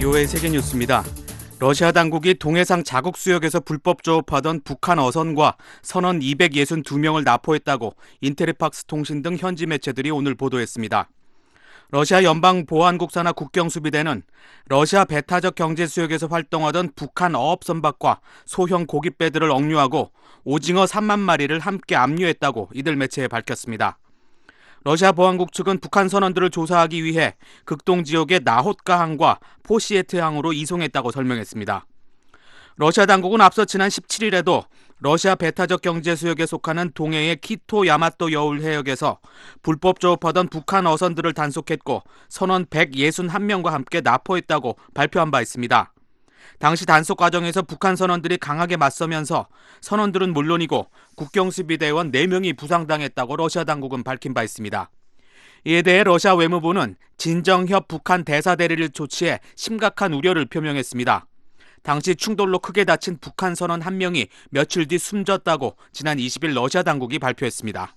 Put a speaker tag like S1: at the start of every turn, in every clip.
S1: BOA 세계뉴스입니다. 러시아 당국이 동해상 자국 수역에서 불법 조업하던 북한 어선과 선원 262명을 납포했다고 인테르팍스 통신 등 현지 매체들이 오늘 보도했습니다. 러시아 연방보안국 산하 국경수비대는 러시아 배타적 경제수역에서 활동하던 북한 어업선박과 소형 고깃배들을 억류하고 오징어 3만 마리를 함께 압류했다고 이들 매체에 밝혔습니다. 러시아 보안국 측은 북한 선원들을 조사하기 위해 극동 지역의 나호트가항과 포시에트항으로 이송했다고 설명했습니다. 러시아 당국은 앞서 지난 17일에도 러시아 배타적 경제수역에 속하는 동해의 키토 야마토 여울 해역에서 불법 조업하던 북한 어선들을 단속했고 선원 161명과 함께 납포했다고 발표한 바 있습니다. 당시 단속 과정에서 북한 선원들이 강하게 맞서면서 선원들은 물론이고 국경수비대원 4명이 부상당했다고 러시아 당국은 밝힌 바 있습니다. 이에 대해 러시아 외무부는 진정협 북한 대사 대리를 조치해 심각한 우려를 표명했습니다. 당시 충돌로 크게 다친 북한 선원 1명이 며칠 뒤 숨졌다고 지난 20일 러시아 당국이 발표했습니다.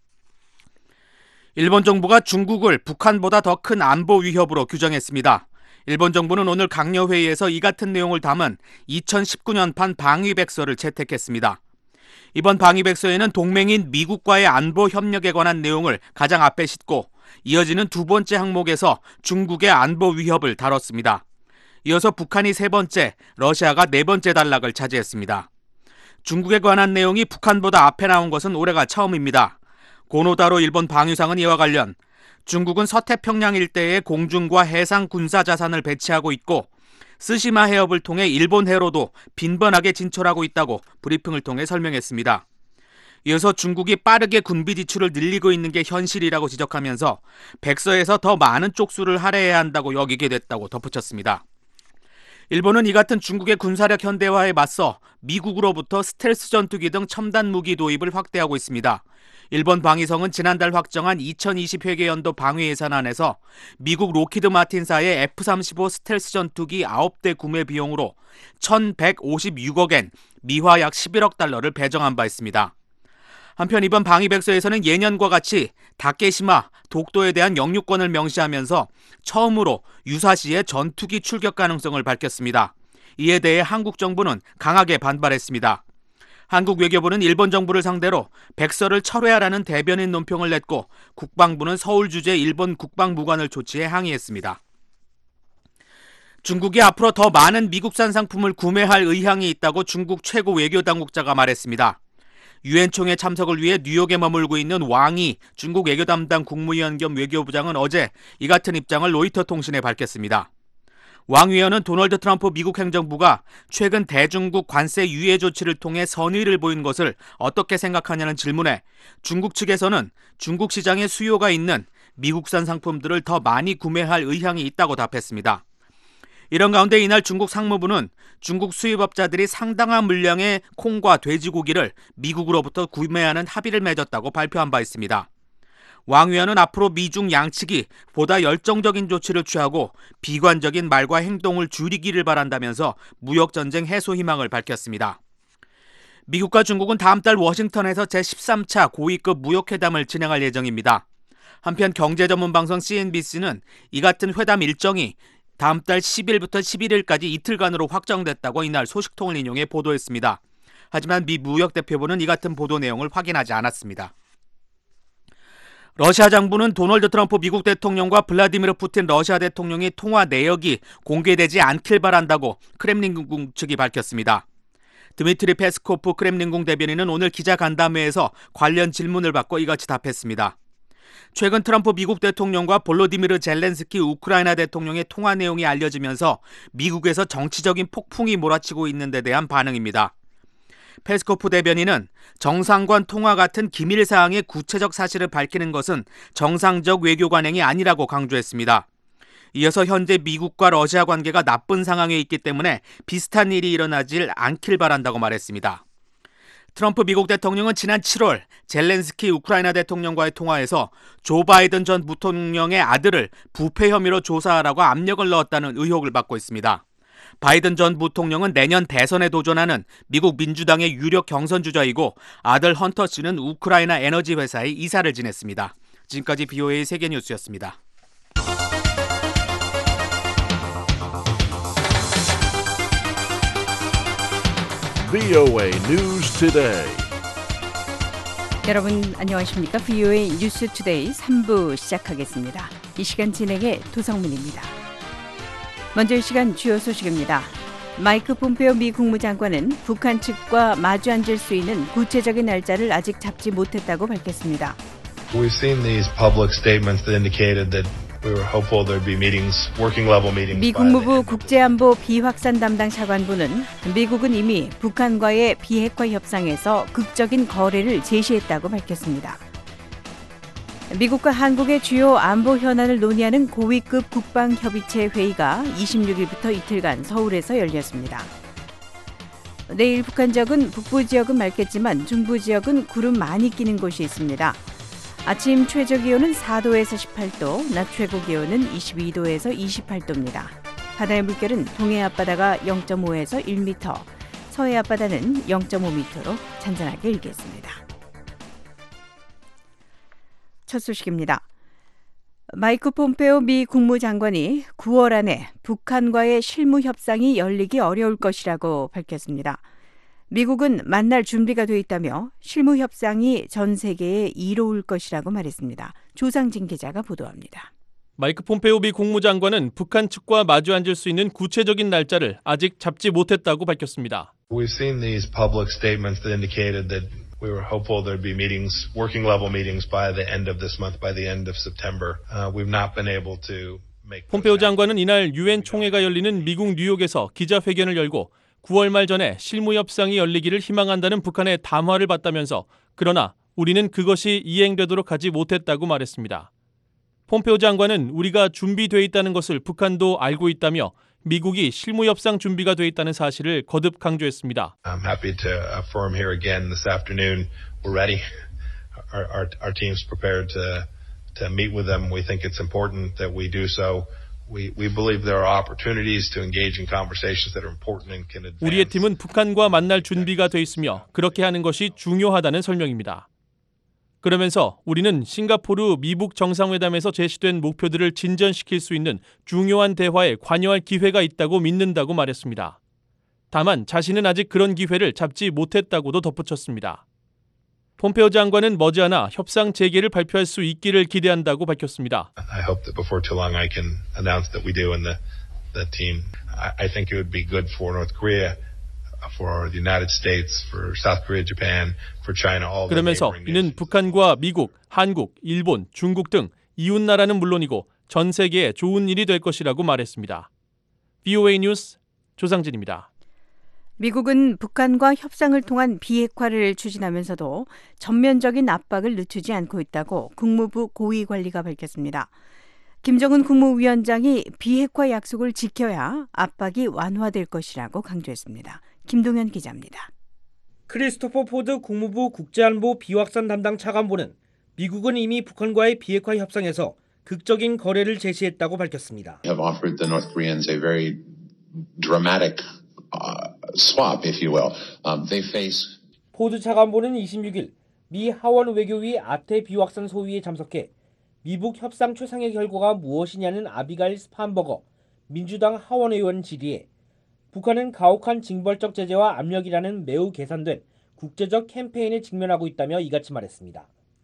S1: 일본 정부가 중국을 북한보다 더 큰 안보 위협으로 규정했습니다. 일본 정부는 오늘 강요회의에서 이 같은 내용을 담은 2019년판 방위백서를 채택했습니다. 이번 방위백서에는 동맹인 미국과의 안보 협력에 관한 내용을 가장 앞에 싣고 이어지는 두 번째 항목에서 중국의 안보 위협을 다뤘습니다. 이어서 북한이 세 번째, 러시아가 네 번째 단락을 차지했습니다. 중국에 관한 내용이 북한보다 앞에 나온 것은 올해가 처음입니다. 고노다로 일본 방위상은 이와 관련 중국은 서태평양 일대에 공중과 해상 군사 자산을 배치하고 있고 스시마 해협을 통해 일본 해로도 빈번하게 진출하고 있다고 브리핑을 통해 설명했습니다. 이어서 중국이 빠르게 군비 지출을 늘리고 있는 게 현실이라고 지적하면서 백서에서 더 많은 쪽수를 할애해야 한다고 여기게 됐다고 덧붙였습니다. 일본은 이 같은 중국의 군사력 현대화에 맞서 미국으로부터 스텔스 전투기 등 첨단 무기 도입을 확대하고 있습니다. 일본 방위성은 지난달 확정한 2020 회계연도 방위 예산안에서 미국 로키드 마틴사의 F-35 스텔스 전투기 9대 구매 비용으로 1,156억엔, 미화 약 11억 달러를 배정한 바 있습니다. 한편 이번 방위백서에서는 예년과 같이 다케시마, 독도에 대한 영유권을 명시하면서 처음으로 유사시의 전투기 출격 가능성을 밝혔습니다. 이에 대해 한국 정부는 강하게 반발했습니다. 한국 외교부는 일본 정부를 상대로 백서를 철회하라는 대변인 논평을 냈고 국방부는 서울 주재 일본 국방무관을 조치해 항의했습니다. 중국이 앞으로 더 많은 미국산 상품을 구매할 의향이 있다고 중국 최고 외교당국자가 말했습니다. 유엔 총회 참석을 위해 뉴욕에 머물고 있는 왕이 중국 외교 담당 국무위원 겸 외교부장은 어제 이 같은 입장을 로이터 통신에 밝혔습니다. 왕 위원은 도널드 트럼프 미국 행정부가 최근 대중국 관세 유예 조치를 통해 선의를 보인 것을 어떻게 생각하냐는 질문에 중국 측에서는 중국 시장에 수요가 있는 미국산 상품들을 더 많이 구매할 의향이 있다고 답했습니다. 이런 가운데 이날 중국 상무부는 중국 수입업자들이 상당한 물량의 콩과 돼지고기를 미국으로부터 구매하는 합의를 맺었다고 발표한 바 있습니다. 왕 위원은 앞으로 미중 양측이 보다 열정적인 조치를 취하고 비관적인 말과 행동을 줄이기를 바란다면서 무역전쟁 해소 희망을 밝혔습니다. 미국과 중국은 다음 달 워싱턴에서 제13차 고위급 무역회담을 진행할 예정입니다. 한편 경제전문방송 CNBC는 이 같은 회담 일정이 다음 달 10일부터 11일까지 이틀간으로 확정됐다고 이날 소식통을 인용해 보도했습니다. 하지만 미 무역대표부는 이 같은 보도 내용을 확인하지 않았습니다. 러시아 정부는 도널드 트럼프 미국 대통령과 블라디미르 푸틴 러시아 대통령의 통화 내역이 공개되지 않길 바란다고 크렘린궁 측이 밝혔습니다. 드미트리 페스코프 크렘린궁 대변인은 오늘 기자간담회에서 관련 질문을 받고 이같이 답했습니다. 최근 트럼프 미국 대통령과 볼로디미르 젤렌스키 우크라이나 대통령의 통화 내용이 알려지면서 미국에서 정치적인 폭풍이 몰아치고 있는 데 대한 반응입니다. 페스코프 대변인은 정상관 통화 같은 기밀 사항의 구체적 사실을 밝히는 것은 정상적 외교 관행이 아니라고 강조했습니다. 이어서 현재 미국과 러시아 관계가 나쁜 상황에 있기 때문에 비슷한 일이 일어나질 않길 바란다고 말했습니다. 트럼프 미국 대통령은 지난 7월 젤렌스키 우크라이나 대통령과의 통화에서 조 바이든 전 부통령의 아들을 부패 혐의로 조사하라고 압력을 넣었다는 의혹을 받고 있습니다. 바이든 전 부통령은 내년 대선에 도전하는 미국 민주당의 유력 경선주자이고 아들 헌터 씨는 우크라이나 에너지 회사의 이사를 지냈습니다. 지금까지 BOA 세계뉴스였습니다.
S2: VOA News Today.
S3: 여러분 안녕하십니까? VOA 뉴스 투데이 3부 시작하겠습니다. 이 시간 진행의 도성민입니다. 먼저 이 시간 주요 소식입니다. 마이크 폼페오 미 국무장관은 북한 측과 마주 앉을 수 있는 구체적인 날짜를 아직 잡지 못했다고 밝혔습니다.
S4: We've seen these public statements that indicated that we were hopeful there'd be meetings, working level meetings.
S3: 미 국무부 국제안보 비확산 담당 차관보는 미국은 이미 북한과의 비핵화 협상에서 극적인 거래를 제시했다고 밝혔습니다. 미국과 한국의 주요 안보 현안을 논의하는 고위급 국방협의체 회의가 26일부터 이틀간 서울에서 열렸습니다. 내일 북한 지역은 북부 지역은 맑겠지만 중부 지역은 구름 많이 끼는 곳이 있습니다. 아침 최저 기온은 4도에서 18도, 낮 최고 기온은 22도에서 28도입니다. 바다의 물결은 동해 앞바다가 0.5에서 1m, 서해 앞바다는 0.5m로 잔잔하게 일겠습니다. 첫 소식입니다. 마이크 폼페오 미 국무장관이 9월 안에 북한과의 실무 협상이 열리기 어려울 것이라고 밝혔습니다. 미국은 만날 준비가 돼 있다며 실무 협상이 전 세계에 이로울 것이라고 말했습니다. 조상진 기자가 보도합니다.
S5: 마이크 폼페오 미 국무장관은 북한 측과 마주 앉을 수 있는 구체적인 날짜를 아직 잡지 못했다고 밝혔습니다.
S4: We've seen these public statements that indicated that we were hopeful there'd be meetings, working level meetings by the end of this month, by the end of September. We've not been able to make.
S5: 폼페오 장관은 이날 유엔 총회가 열리는 미국 뉴욕에서 기자회견을 열고 9월 말 전에 실무 협상이 열리기를 희망한다는 북한의 담화를 받다면서 그러나 우리는 그것이 이행되도록 하지 못했다고 말했습니다. 폼페오 장관은 우리가 준비돼 있다는 것을 북한도 알고 있다며 미국이 실무 협상 준비가 돼 있다는 사실을 거듭 강조했습니다.
S4: I'm happy to affirm here again this afternoon we're ready. Our team's prepared to meet with them. We think it's important that we do so. We believe there are opportunities to engage in conversations that are important and can advance.
S5: 우리의 팀은 북한과 만날 준비가 돼 있으며 그렇게 하는 것이 중요하다는 설명입니다. 그러면서 우리는 싱가포르 미북 정상회담에서 제시된 목표들을 진전시킬 수 있는 중요한 대화에 관여할 기회가 있다고 믿는다고 말했습니다. 다만 자신은 아직 그런 기회를 잡지 못했다고도 덧붙였습니다. 폼페오 장관은 머지않아 협상 재개를 발표할 수 있기를 기대한다고 밝혔습니다.
S4: I hope that before too long I can announce that we do in the team. I think it would be good for North Korea, for the United States, for South Korea, Japan, for China, all the
S5: 그러면서
S4: neighboring
S5: 이는
S4: nations.
S5: 북한과 미국, 한국, 일본, 중국 등 이웃 나라는 물론이고 전 세계에 좋은 일이 될 것이라고 말했습니다. VOA 뉴스 조상진입니다.
S3: 미국은 북한과 협상을 통한 비핵화를 추진하면서도 전면적인 압박을 늦추지 않고 있다고 국무부 고위 관리가 밝혔습니다. 김정은 국무위원장이 비핵화 약속을 지켜야 압박이 완화될 것이라고 강조했습니다. 김동현 기자입니다.
S6: 크리스토퍼 포드 국무부 국제안보 비확산 담당 차관보는 미국은 이미 북한과의 비핵화 협상에서 극적인 거래를 제시했다고 밝혔습니다.
S7: Have offered the North Koreans a very dramatic swap, if you will. They face.
S6: 포드 차관보는 26일 미 하원 외교위 아태 비확산 소위에 참석해 미북 협상 최상의 결과가 무엇이냐는 아비가일 스판버거 민주당 하원 의원 질의에 북한은 가혹한 징벌적 제재와 압력이라는 매우 계산된 국제적 캠페인에 직면하고 있다며 이같이 말했습니다.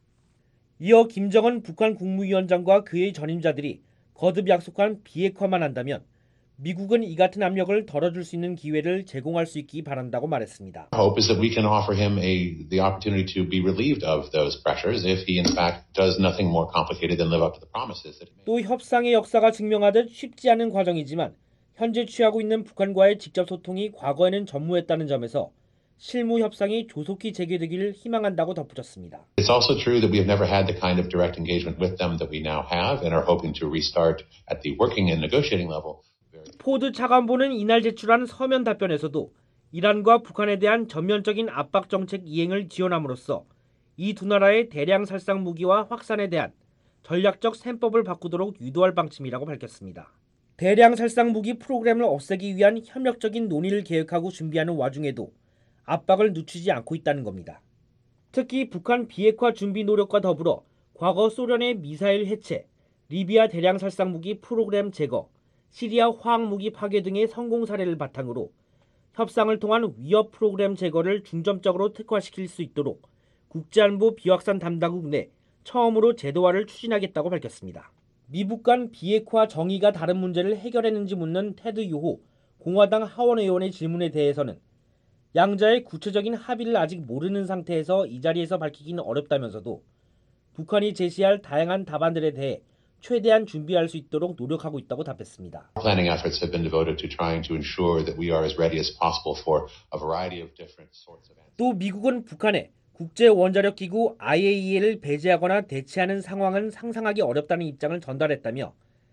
S6: 이어 김정은 북한 국무위원장과 그의 전임자들이 거듭 약속한 비핵화만 한다면 미국은 이 같은 압력을 덜어줄 수 있는 기회를 제공할 수 있기 바란다고 말했습니다.
S7: Hope is that we can offer him the opportunity to be relieved of those pressures if he in fact does nothing more complicated than live up to the promises that he made.
S6: 또 협상의 역사가 증명하듯 쉽지 않은 과정이지만 현재 취하고 있는 북한과의 직접 소통이 과거에는 전무했다는 점에서 실무 협상이 조속히 재개되기를 희망한다고 덧붙였습니다.
S7: It's also true that we have never had the kind of direct engagement with them that we now have and are hoping to restart at the working and negotiating level.
S6: 포드 차관보는 이날 제출한 서면 답변에서도 이란과 북한에 대한 전면적인 압박 정책 이행을 지원함으로써 이 두 나라의 대량 살상 무기와 확산에 대한 전략적 셈법을 바꾸도록 유도할 방침이라고 밝혔습니다. 대량 살상 무기 프로그램을 없애기 위한 협력적인 논의를 계획하고 준비하는 와중에도 압박을 늦추지 않고 있다는 겁니다. 특히 북한 비핵화 준비 노력과 더불어 과거 소련의 미사일 해체, 리비아 대량 살상 무기 프로그램 제거, 시리아 화학 무기 파괴 등의 성공 사례를 바탕으로 협상을 통한 위협 프로그램 제거를 중점적으로 특화시킬 수 있도록 국제안보 비확산 담당국 내 처음으로 제도화를 추진하겠다고 밝혔습니다. 미북 간 비핵화 정의가 다른 문제를 해결했는지 묻는 테드 유호 공화당 하원 의원의 질문에 대해서는 양자의 구체적인 합의를 아직 모르는 상태에서 이 자리에서 밝히기는 어렵다면서도 북한이 제시할 다양한 답안들에 대해 최대한 준비할 수 있도록 노력하고 있다고 답했습니다.
S7: Planning efforts have been devoted to trying to ensure that we are as ready as possible for a variety of different sorts of answers.
S6: 또 미국은 북한에 국제원자력기구 IAEA를 배제하거나 대체하는 상황은 상상하기 어렵다는 입장을 전달했다며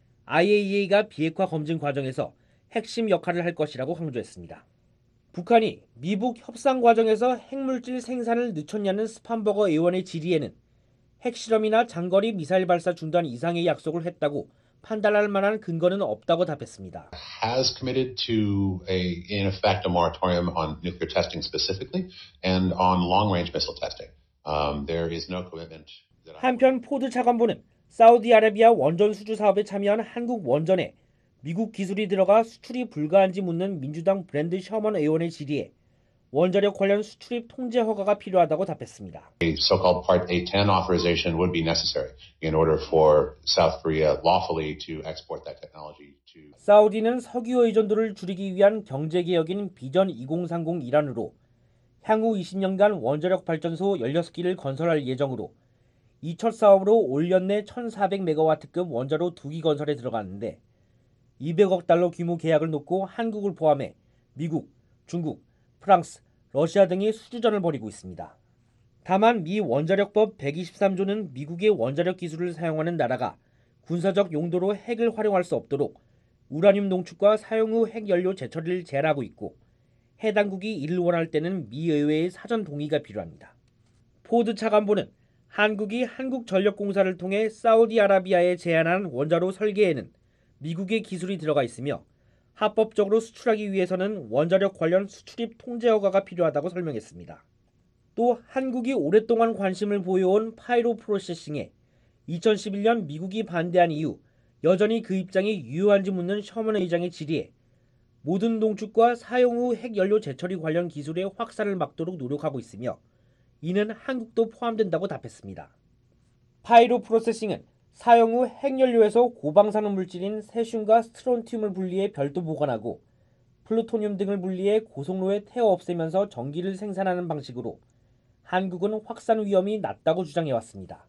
S6: IAEA가 비핵화 검증 과정에서 핵심 역할을 할 것이라고 강조했습니다. 북한이 미북 협상 과정에서 핵물질 생산을 늦췄냐는 스판버거 의원의 질의에는 핵실험이나 장거리 미사일 발사 중단 이상의 약속을 했다고 판단할 만한 근거는 없다고 답했습니다.
S7: Has committed to in effect, a moratorium on nuclear testing specifically and on long-range missile testing. There is no commitment.
S6: 한편 포드 차관보는 사우디아라비아 원전 수주 사업에 참여한 한국 원전에 미국 기술이 들어가 수출이 불가한지 묻는 민주당 브랜드 셔먼 의원의 질의에 원자력 관련 수출입 통제 허가가 필요하다고 답했습니다.
S7: A so-called Part 810 authorization would be necessary in order for South Korea lawfully to export that technology to.
S6: 사우디는 석유 의존도를 줄이기 위한 경제개혁인 비전 2030 일환으로 향후 20년간 원자력 발전소 16기를 건설할 예정으로 이 첫 사업으로 올 연내 1400메가와트급 원자로 2기 건설에 들어갔는데 200억 달러 규모 계약을 놓고 한국을 포함해 미국, 중국, 프랑스, 러시아 등이 수주전을 벌이고 있습니다. 다만 미 원자력법 123조는 미국의 원자력 기술을 사용하는 나라가 군사적 용도로 핵을 활용할 수 없도록 우라늄 농축과 사용 후 핵연료 재처리를 제한하고 있고 해당국이 이를 원할 때는 미 의회의 사전 동의가 필요합니다. 포드 차관보는 한국이 한국전력공사를 통해 사우디아라비아에 제안한 원자로 설계에는 미국의 기술이 들어가 있으며 합법적으로 수출하기 위해서는 원자력 관련 수출입 통제 허가가 필요하다고 설명했습니다. 또 한국이 오랫동안 관심을 보여온 파이로 프로세싱에 2011년 미국이 반대한 이후 여전히 그 입장이 유효한지 묻는 셔먼 의장의 질의에 모든 농축과 사용 후 핵연료 재처리 관련 기술의 확산을 막도록 노력하고 있으며 이는 한국도 포함된다고 답했습니다. 파이로 프로세싱은 사용 후 핵연료에서 고방사능 물질인 세슘과 스트론튬을 분리해 별도 보관하고 플루토늄 등을 분리해 고속로에 태워 없애면서 전기를 생산하는 방식으로 한국은 확산 위험이 낮다고 주장해왔습니다.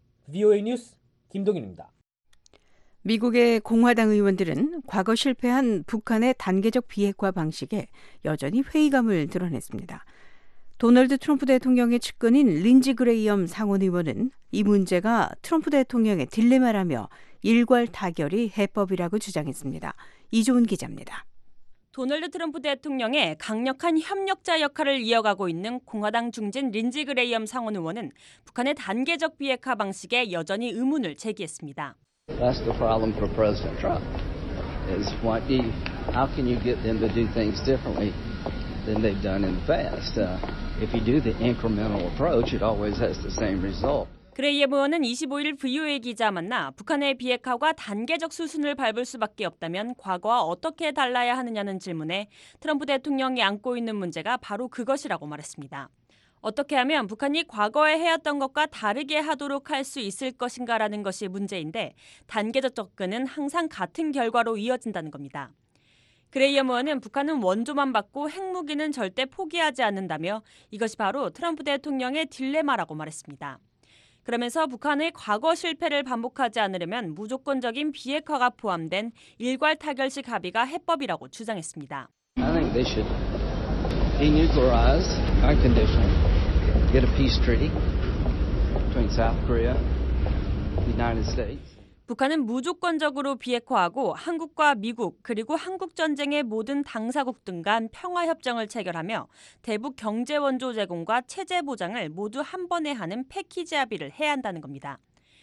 S6: VOA 뉴스 김동윤입니다.
S3: 미국의 공화당 의원들은 과거 실패한 북한의 단계적 비핵화 방식에 여전히 회의감을 드러냈습니다. 도널드 트럼프 대통령의 측근인 린지 그레이엄 상원 의원은 이 문제가 트럼프 대통령의 딜레마라며 일괄 타결이 해법이라고 주장했습니다. 이조은 기자입니다.
S8: 도널드 트럼프 대통령의 강력한 협력자 역할을 이어가고 있는 공화당 중진 린지 그레이엄 상원 의원은 북한의 단계적 비핵화 방식에 여전히 의문을 제기했습니다.
S9: That's the problem for President Trump. Is how can you get them to do things differently than they've done in the past? If you do the incremental approach, it always has the same result.
S8: 그레이엄 의원은 25일 VOA 기자 만나 북한의 비핵화가 단계적 수순을 밟을 수밖에 없다면 과거와 어떻게 달라야 하느냐는 질문에 트럼프 대통령이 안고 있는 문제가 바로 그것이라고 말했습니다. 어떻게 하면 북한이 과거에 해왔던 것과 다르게 하도록 할 수 있을 것인가라는 것이 문제인데 단계적 접근은 항상 같은 결과로 이어진다는 겁니다. 그레이엄 의원은 북한은 원조만 받고 핵무기는 절대 포기하지 않는다며 이것이 바로 트럼프 대통령의 딜레마라고 말했습니다. 그러면서 북한의 과거 실패를 반복하지 않으려면 무조건적인 비핵화가 포함된 일괄 타결식 합의가 해법이라고 주장했습니다.
S9: I think they should denuclearize unconditionally, get a peace treaty between South Korea and the United States.
S8: 북한은 무조건적으로 비핵화하고 한국과 미국 그리고 한국 전쟁의 모든 당사국 등 간 평화협정을 체결하며 대북 경제 원조 제공과 체제 보장을 모두 한 번에 하는 패키지 합의를 해야 한다는 겁니다.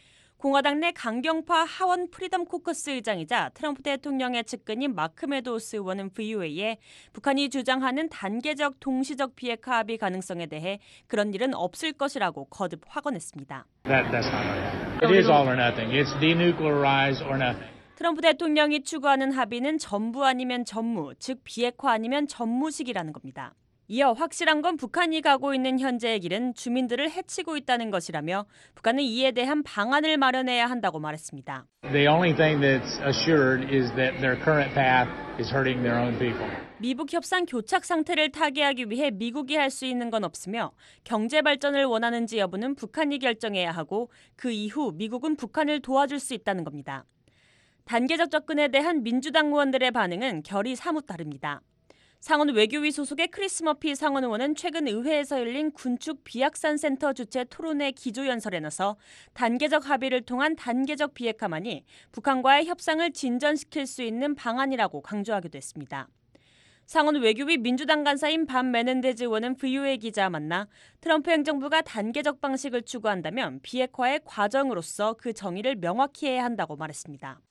S8: 공화당 내 강경파 하원 프리덤 코커스 의장이자 트럼프 대통령의 측근인 마크 메도우스 의원은 VOA에 북한이 주장하는 단계적 동시적 비핵화 합의 가능성에 대해 그런 일은 없을 것이라고 거듭 확언했습니다.
S10: That's not right. It is all or nothing. It's denuclearize or nothing.
S8: 트럼프 대통령이 추구하는 합의는 전부 아니면 전무, 즉 비핵화 아니면 전무식이라는 겁니다. 이어 확실한 건 북한이 가고 있는 현재의 길은 주민들을 해치고 있다는 것이라며 북한은 이에 대한 방안을 마련해야 한다고 말했습니다.
S10: The only thing that's assured is that their current path is hurting their own people.
S8: 미북 협상 교착 상태를 타개하기 위해 미국이 할 수 있는 건 없으며 경제 발전을 원하는지 여부는 북한이 결정해야 하고 그 이후 미국은 북한을 도와줄 수 있다는 겁니다. 단계적 접근에 대한 민주당 의원들의 반응은 결이 사뭇 다릅니다. 상원 외교위 소속의 크리스 머피 상원 의원은 최근 의회에서 열린 군축 비확산 센터 주최 토론회 기조연설에 나서 단계적 합의를 통한 단계적 비핵화만이 북한과의 협상을 진전시킬 수 있는 방안이라고 강조하기도 했습니다. 상원 외교위 민주당 간사인 반 메넨데즈 의원은 VOA 기자와 만나 트럼프 행정부가 단계적 방식을 추구한다면 비핵화의 과정으로서 그 정의를 명확히 해야 한다고 말했습니다.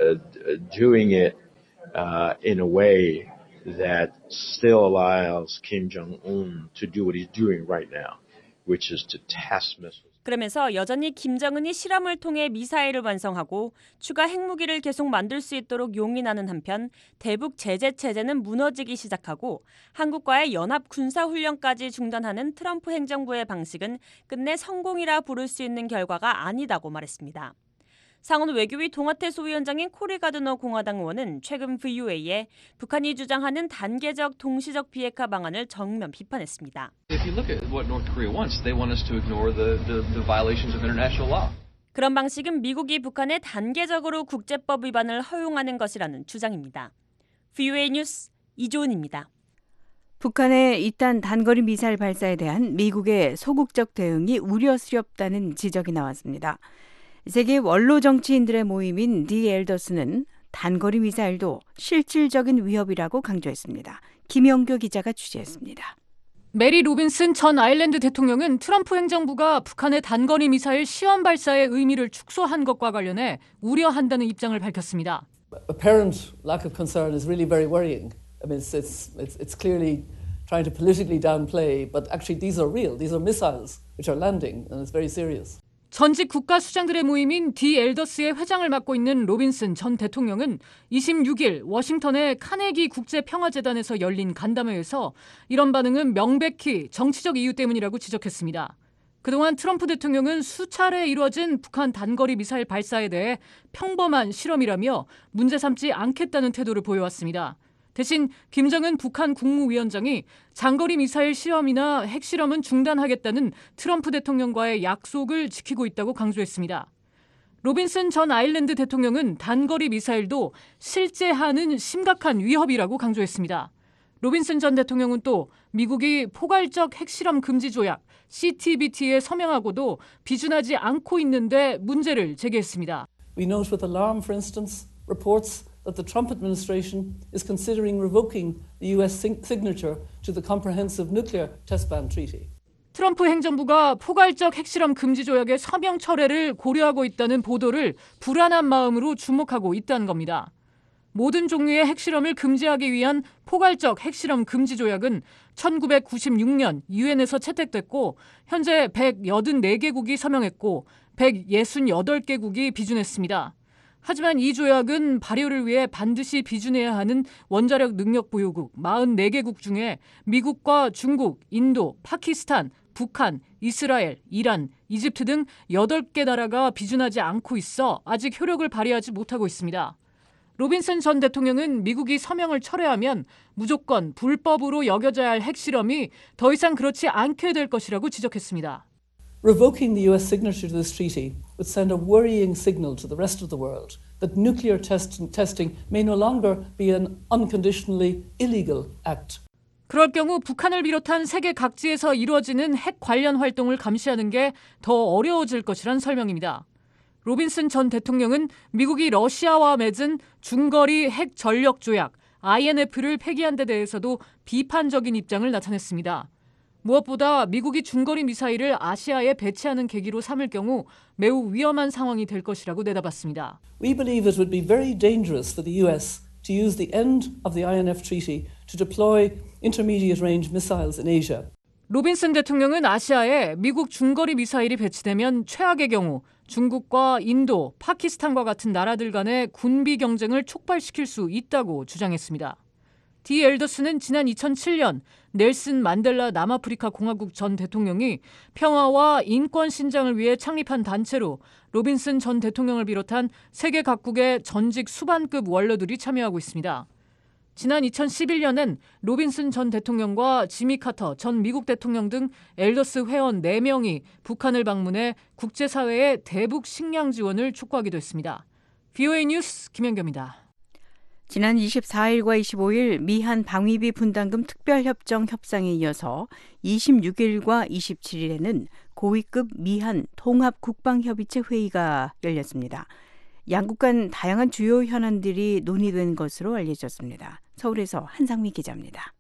S2: Doing it in a way that still allows Kim Jong-un to do what he's doing right now, which is to test missiles.
S8: 그러면서 여전히 김정은이 실험을 통해 미사일을 완성하고 추가 핵무기를 계속 만들 수 있도록 용인하는 한편 대북 제재 체제는 무너지기 시작하고 한국과의 연합 군사훈련까지 중단하는 트럼프 행정부의 방식은 끝내 성공이라 부를 수 있는 결과가 아니다고 말했습니다. 상원 외교위 동아태 소위원장인 코리 가드너 공화당 의원은 최근 VOA에 북한이 주장하는 단계적 동시적 비핵화 방안을 정면 비판했습니다.
S11: If you look at what North Korea wants, they want us to ignore the violations of international law.
S8: 그런 방식은 미국이 북한에 단계적으로 국제법 위반을 허용하는 것이라는 주장입니다. VOA 뉴스 이조은입니다.
S3: 북한의 이딴 단거리 미사일 발사에 대한 미국의 소극적 대응이 우려스럽다는 지적이 나왔습니다. 세계 원로 정치인들의 모임인 디 엘더스는 단거리 미사일도 실질적인 위협이라고 강조했습니다. 김영교 기자가 취재했습니다.
S12: 메리 로빈슨 전 아일랜드 대통령은 트럼프 행정부가 북한의 단거리 미사일 시험 발사의 의미를 축소한 것과 관련해 우려한다는 입장을 밝혔습니다.
S13: Apparent lack of concern is really very worrying. I mean, it's clearly trying to politically downplay, but actually these are real. These are missiles which are landing, and it's very serious.
S12: 전직 국가수장들의 모임인 디 엘더스의 회장을 맡고 있는 로빈슨 전 대통령은 26일 워싱턴의 카네기 국제평화재단에서 열린 간담회에서 이런 반응은 명백히 정치적 이유 때문이라고 지적했습니다. 그동안 트럼프 대통령은 수차례 이루어진 북한 단거리 미사일 발사에 대해 평범한 실험이라며 문제 삼지 않겠다는 태도를 보여왔습니다. 대신 김정은 북한 국무위원장이 장거리 미사일 시험이나 핵실험은 중단하겠다는 트럼프 대통령과의 약속을 지키고 있다고 강조했습니다. 로빈슨 전 아일랜드 대통령은 단거리 미사일도 실제하는 심각한 위협이라고 강조했습니다. 로빈슨 전 대통령은 또 미국이 포괄적 핵실험 금지 조약 CTBT에 서명하고도 비준하지 않고 있는데 문제를 제기했습니다.
S13: We note with alarm, for instance, reports that the Trump administration is considering revoking the U.S. signature to the Comprehensive Nuclear Test Ban Treaty.
S12: 트럼프 행정부가 포괄적 핵실험 금지 조약의 서명 철회를 고려하고 있다는 보도를 불안한 마음으로 주목하고 있다는 겁니다. 모든 종류의 핵실험을 금지하기 위한 포괄적 핵실험 금지 조약은 1996년 유엔에서 채택됐고 현재 184개국이 서명했고 168개국이 비준했습니다. 하지만 이 조약은 발효를 위해 반드시 비준해야 하는 원자력 능력 보유국 44개국 중에 미국과 중국, 인도, 파키스탄, 북한, 이스라엘, 이란, 이집트 등 8개 나라가 비준하지 않고 있어 아직 효력을 발휘하지 못하고 있습니다. 로빈슨 전 대통령은 미국이 서명을 철회하면 무조건 불법으로 여겨져야 할 핵실험이 더 이상 그렇지 않게 될 것이라고 지적했습니다.
S13: Revoking the U.S. signature to this treaty would send a worrying signal to the rest of the world that nuclear testing may no longer be an unconditionally illegal act.
S12: 그럴 경우 북한을 비롯한 세계 각지에서 이루어지는 핵 관련 활동을 감시하는 게 더 어려워질 것이란 설명입니다. 로빈슨 전 대통령은 미국이 러시아와 맺은 중거리 핵 전력 조약 INF를 폐기한 데 대해서도 비판적인 입장을 나타냈습니다. 무엇보다 미국이 중거리 미사일을 아시아에 배치하는 계기로 삼을 경우 매우 위험한 상황이 될 것이라고 내다봤습니다.
S13: We believe it would be very dangerous for the U.S. to use the end of the INF treaty to deploy intermediate range missiles in Asia.
S12: 로빈슨 대통령은 아시아에 미국 중거리 미사일이 배치되면 최악의 경우 중국과 인도, 파키스탄과 같은 나라들 간의 군비 경쟁을 촉발시킬 수 있다고 주장했습니다. 디 엘더스는 지난 2007년 넬슨 만델라 남아프리카 공화국 전 대통령이 평화와 인권 신장을 위해 창립한 단체로 로빈슨 전 대통령을 비롯한 세계 각국의 전직 수반급 원로들이 참여하고 있습니다. 지난 2011년엔 로빈슨 전 대통령과 지미 카터 전 미국 대통령 등 엘더스 회원 4명이 북한을 방문해 국제사회의 대북 식량 지원을 촉구하기도 했습니다. VOA 뉴스 김현경입니다.
S3: 지난 24일과 25일 미한 방위비 분담금 특별협정 협상에 이어서 26일과 27일에는 고위급 미한 통합국방협의체 회의가 열렸습니다. 양국 간 다양한 주요 현안들이 논의된 것으로 알려졌습니다. 서울에서 한상미 기자입니다.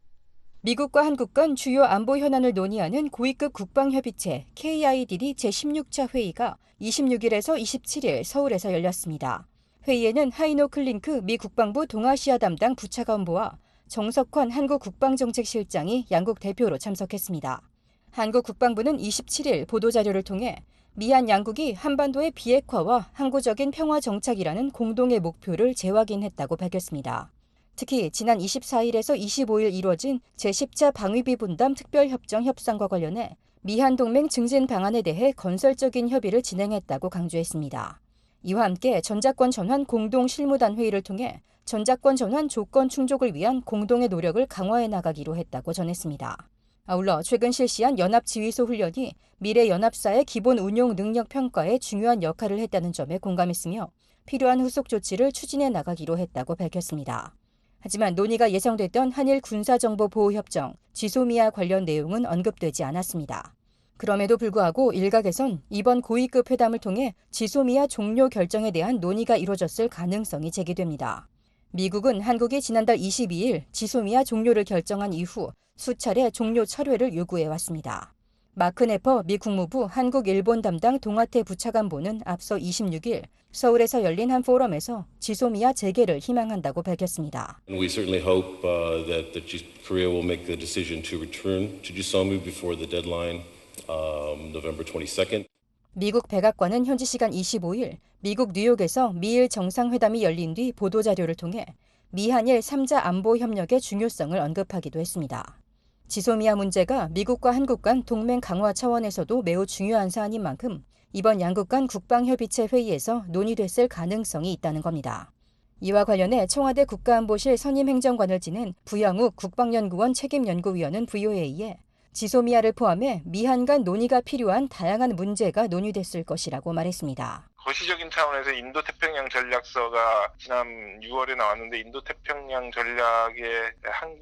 S14: 미국과 한국 간 주요 안보 현안을 논의하는 고위급 국방협의체 KIDD 제16차 회의가 26일에서 27일 서울에서 열렸습니다. 회의에는 하이노 클링크 미 국방부 동아시아 담당 부차관보와 정석환 한국 국방정책실장이 양국 대표로 참석했습니다. 한국 국방부는 27일 보도자료를 통해 미한 양국이 한반도의 비핵화와 항구적인 평화 정착이라는 공동의 목표를 재확인했다고 밝혔습니다. 특히 지난 24일에서 25일 이뤄진 제10차 방위비 분담 특별협정 협상과 관련해 미한 동맹 증진 방안에 대해 건설적인 협의를 진행했다고 강조했습니다. 이와 함께 전작권 전환 공동실무단 회의를 통해 전작권 전환 조건 충족을 위한 공동의 노력을 강화해 나가기로 했다고 전했습니다. 아울러 최근 실시한 연합지휘소 훈련이 미래 연합사의 기본 운용 능력 평가에 중요한 역할을 했다는 점에 공감했으며 필요한 후속 조치를 추진해 나가기로 했다고 밝혔습니다. 하지만 논의가 예정됐던 한일 군사정보보호협정, 지소미아 관련 내용은 언급되지 않았습니다. 그럼에도 불구하고 일각에선 이번 고위급 회담을 통해 지소미아 종료 결정에 대한 논의가 이뤄졌을 가능성이 제기됩니다. 미국은 한국이 지난달 22일 지소미아 종료를 결정한 이후 수차례 종료 철회를 요구해왔습니다. 마크 네퍼 미 국무부 한국-일본 담당 동아태 부차관보는 앞서 26일 서울에서 열린 한 포럼에서 지소미아 재개를 희망한다고 밝혔습니다.
S15: We certainly hope that Korea will make the decision to return to 지소미 before the deadline. November 22nd.
S14: 미국 백악관은 현지 시간 25일 미국 뉴욕에서 미일 정상회담이 열린 뒤 보도자료를 통해 미한일 3자 안보 협력의 중요성을 언급하기도 했습니다. 지소미아 문제가 미국과 한국 간 동맹 강화 차원에서도 매우 중요한 사안인 만큼 이번 양국 간 국방협의체 회의에서 논의됐을 가능성이 있다는 겁니다. 이와 관련해 청와대 국가안보실 선임행정관을 지낸 부영욱 국방연구원 책임연구위원은 VOA에 지소미아를 포함해 미한 간 논의가 필요한 다양한 문제가 논의됐을 것이라고 말했습니다.
S16: 거시적인 차원에서 인도태평양 전략서가 지난 6월에 나왔는데 인도태평양 전략에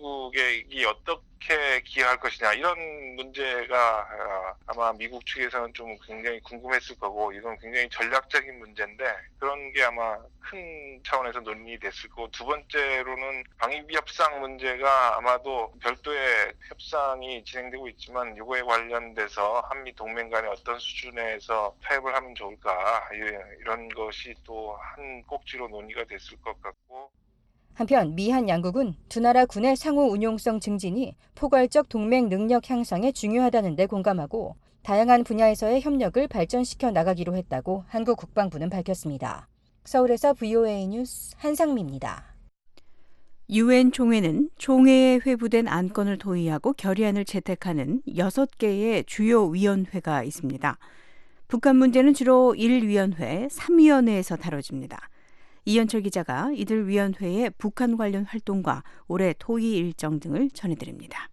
S16: 한국이 어떻게 기여할 것이냐 이런 문제가 아마 미국 측에서는 좀 굉장히 궁금했을 거고 이건 굉장히 전략적인 문제인데 그런 게 아마 큰 차원에서 논의됐을 거고 두 번째로는 방위비 협상 문제가 아마도 별도의 협상이 진행되고 있지만 이거에 관련돼서 한미 동맹 간에 어떤 수준에서 타협을 하면 좋을까 이런 것이 또 한 꼭지로 논의가 됐을 것 같고
S14: 한편 미한 양국은 두 나라 군의 상호 운용성 증진이 포괄적 동맹 능력 향상에 중요하다는 데 공감하고 다양한 분야에서의 협력을 발전시켜 나가기로 했다고 한국 국방부는 밝혔습니다. 서울에서 VOA 뉴스 한상미입니다.
S3: 유엔 총회는 총회에 회부된 안건을 도의하고 결의안을 채택하는 6개의 주요 위원회가 있습니다. 북한 문제는 주로 1위원회, 3위원회에서 다뤄집니다. 이현철 기자가 이들 위원회의 북한 관련 활동과 올해 토의 일정 등을 전해드립니다.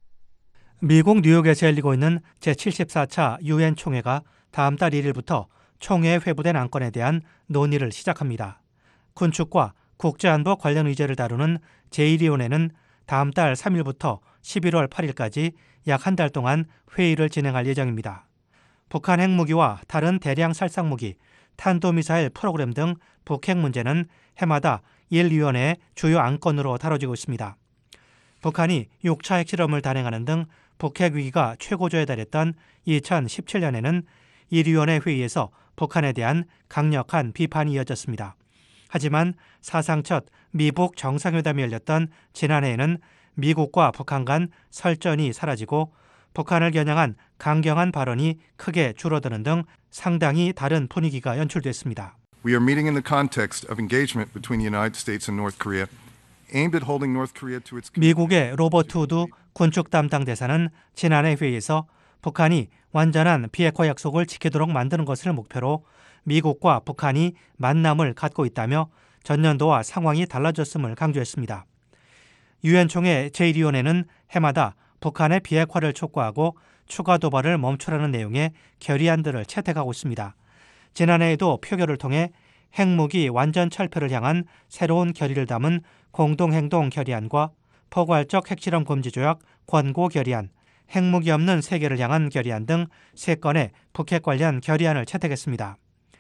S17: 미국 뉴욕에서 열리고 있는 제74차 유엔 총회가 다음 달 1일부터 총회에 회부된 안건에 대한 논의를 시작합니다. 군축과 국제안보 관련 의제를 다루는 제1위원회는 다음 달 3일부터 11월 8일까지 약 한 달 동안 회의를 진행할 예정입니다. 북한 핵무기와 다른 대량 살상무기, 탄도미사일 프로그램 등 북핵 문제는 해마다 1위원회의 주요 안건으로 다뤄지고 있습니다. 북한이 6차 핵실험을 단행하는 등 북핵 위기가 최고조에 달했던 2017년에는 1위원회 회의에서 북한에 대한 강력한 비판이 이어졌습니다. 하지만 사상 첫 미북 정상회담이 열렸던 지난해에는 미국과 북한 간 설전이 사라지고 북한을 겨냥한 강경한 발언이 크게 줄어드는 등 상당히 다른 분위기가 연출됐습니다.
S18: We are meeting in the context of engagement between the United States and North Korea, aimed at holding North Korea to its.
S17: 미국의 로버트 우드 군축 담당 대사는 지난해 회의에서 북한이 완전한 비핵화 약속을 지키도록 만드는 것을 목표로 미국과 북한이 만남을 갖고 있다며 전년도와 상황이 달라졌음을 강조했습니다. 유엔 총회 제1위원회는 해마다 북한의 비핵화를 촉구하고 추가 도발을 멈추라는 내용의 결의안들을 채택하고 있습니다. 지난해에도 표결을 통해 핵무기 완전 철폐를 향한 새로운 결의를 담은 공동행동 결의안과 포괄적 핵실험 금지 조약 권고 결의안, 핵무기 없는 세계를 향한 결의안 등 3건의 북핵 관련 결의안을 채택했습니다.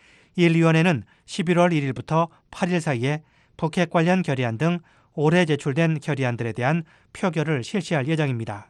S17: 1위원회는 11월 1일부터 8일 사이에 북핵 관련 결의안 등 올해 제출된 결의안들에 대한 표결을 실시할 예정입니다.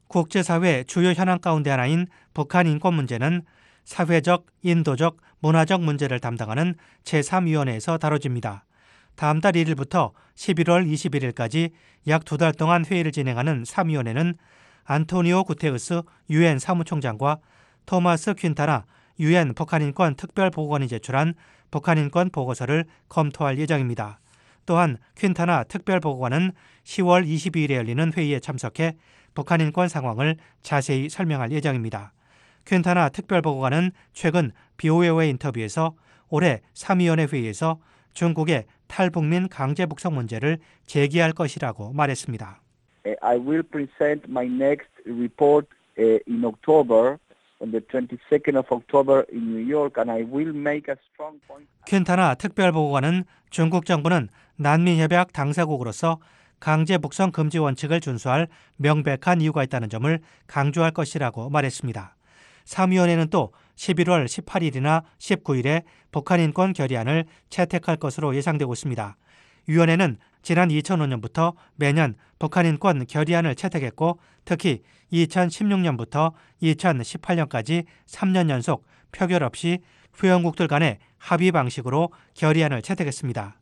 S17: 국제사회 주요 현안 가운데 하나인 북한 인권 문제는 사회적, 인도적, 문화적 문제를 담당하는 제3위원회에서 다뤄집니다. 다음 달 1일부터 11월 21일까지 약 2달 동안 회의를 진행하는 3위원회는 안토니오 구테우스 유엔 사무총장과 토마스 퀸타나 유엔 북한인권 특별보고관이 제출한 북한인권 보고서를 검토할 예정입니다. 또한 퀸타나 특별보고관은 10월 22일에 열리는 회의에 참석해 북한인권 상황을 자세히 설명할 예정입니다. 퀸타나 특별보고관은 최근 BOA와의 인터뷰에서 올해 3위원회 회의에서 중국의 탈북민 강제 북송 문제를 제기할 것이라고 말했습니다.
S19: I will present my next report in October, on the 22nd of October in New York, and I will make a strong point.
S17: 퀸타나 특별보고관은 중국 정부는 난민협약 당사국으로서 강제 북송 금지 원칙을 준수할 명백한 이유가 있다는 점을 강조할 것이라고 말했습니다. 3위원회는 또 11월 18일이나 19일에 북한인권 결의안을 채택할 것으로 예상되고 있습니다. 위원회는 지난 2005년부터 매년 북한인권 결의안을 채택했고 특히 2016년부터 2018년까지 3년 연속 표결 없이 회원국들 간의 합의 방식으로 결의안을 채택했습니다.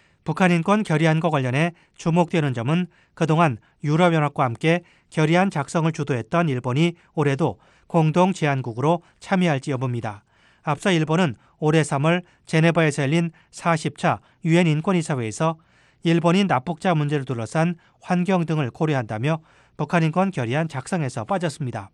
S17: 북한인권 결의안과 관련해 주목되는 점은 그동안 유럽연합과 함께 결의안 작성을 주도했던 일본이 올해도 공동 제안국으로 참여할지 여부입니다. 앞서 일본은 올해 3월 제네바에서 열린 40차 유엔 인권이사회에서 일본인 납북자 문제를 둘러싼 환경 등을 고려한다며 북한인권 결의안 작성에서 빠졌습니다.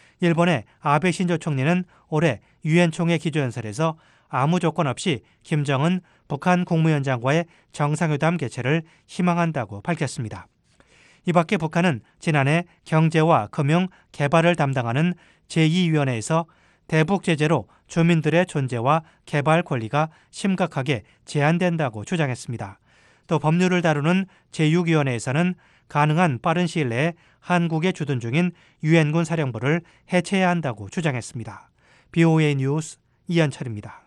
S17: 일본의 아베 신조 총리는 올해 유엔 총회 기조연설에서 아무 조건 없이 김정은 북한 국무위원장과의 정상회담 개최를 희망한다고 밝혔습니다. 이 밖에 북한은 지난해 경제와 금융, 개발을 담당하는 제2위원회에서 대북 제재로 주민들의 존재와 개발 권리가 심각하게 제한된다고 주장했습니다. 또 법률을 다루는 제6위원회에서는 가능한 빠른 시일 내에 한국에 주둔 중인 유엔군 사령부를 해체해야 한다고 주장했습니다. BOA 뉴스 이현철입니다.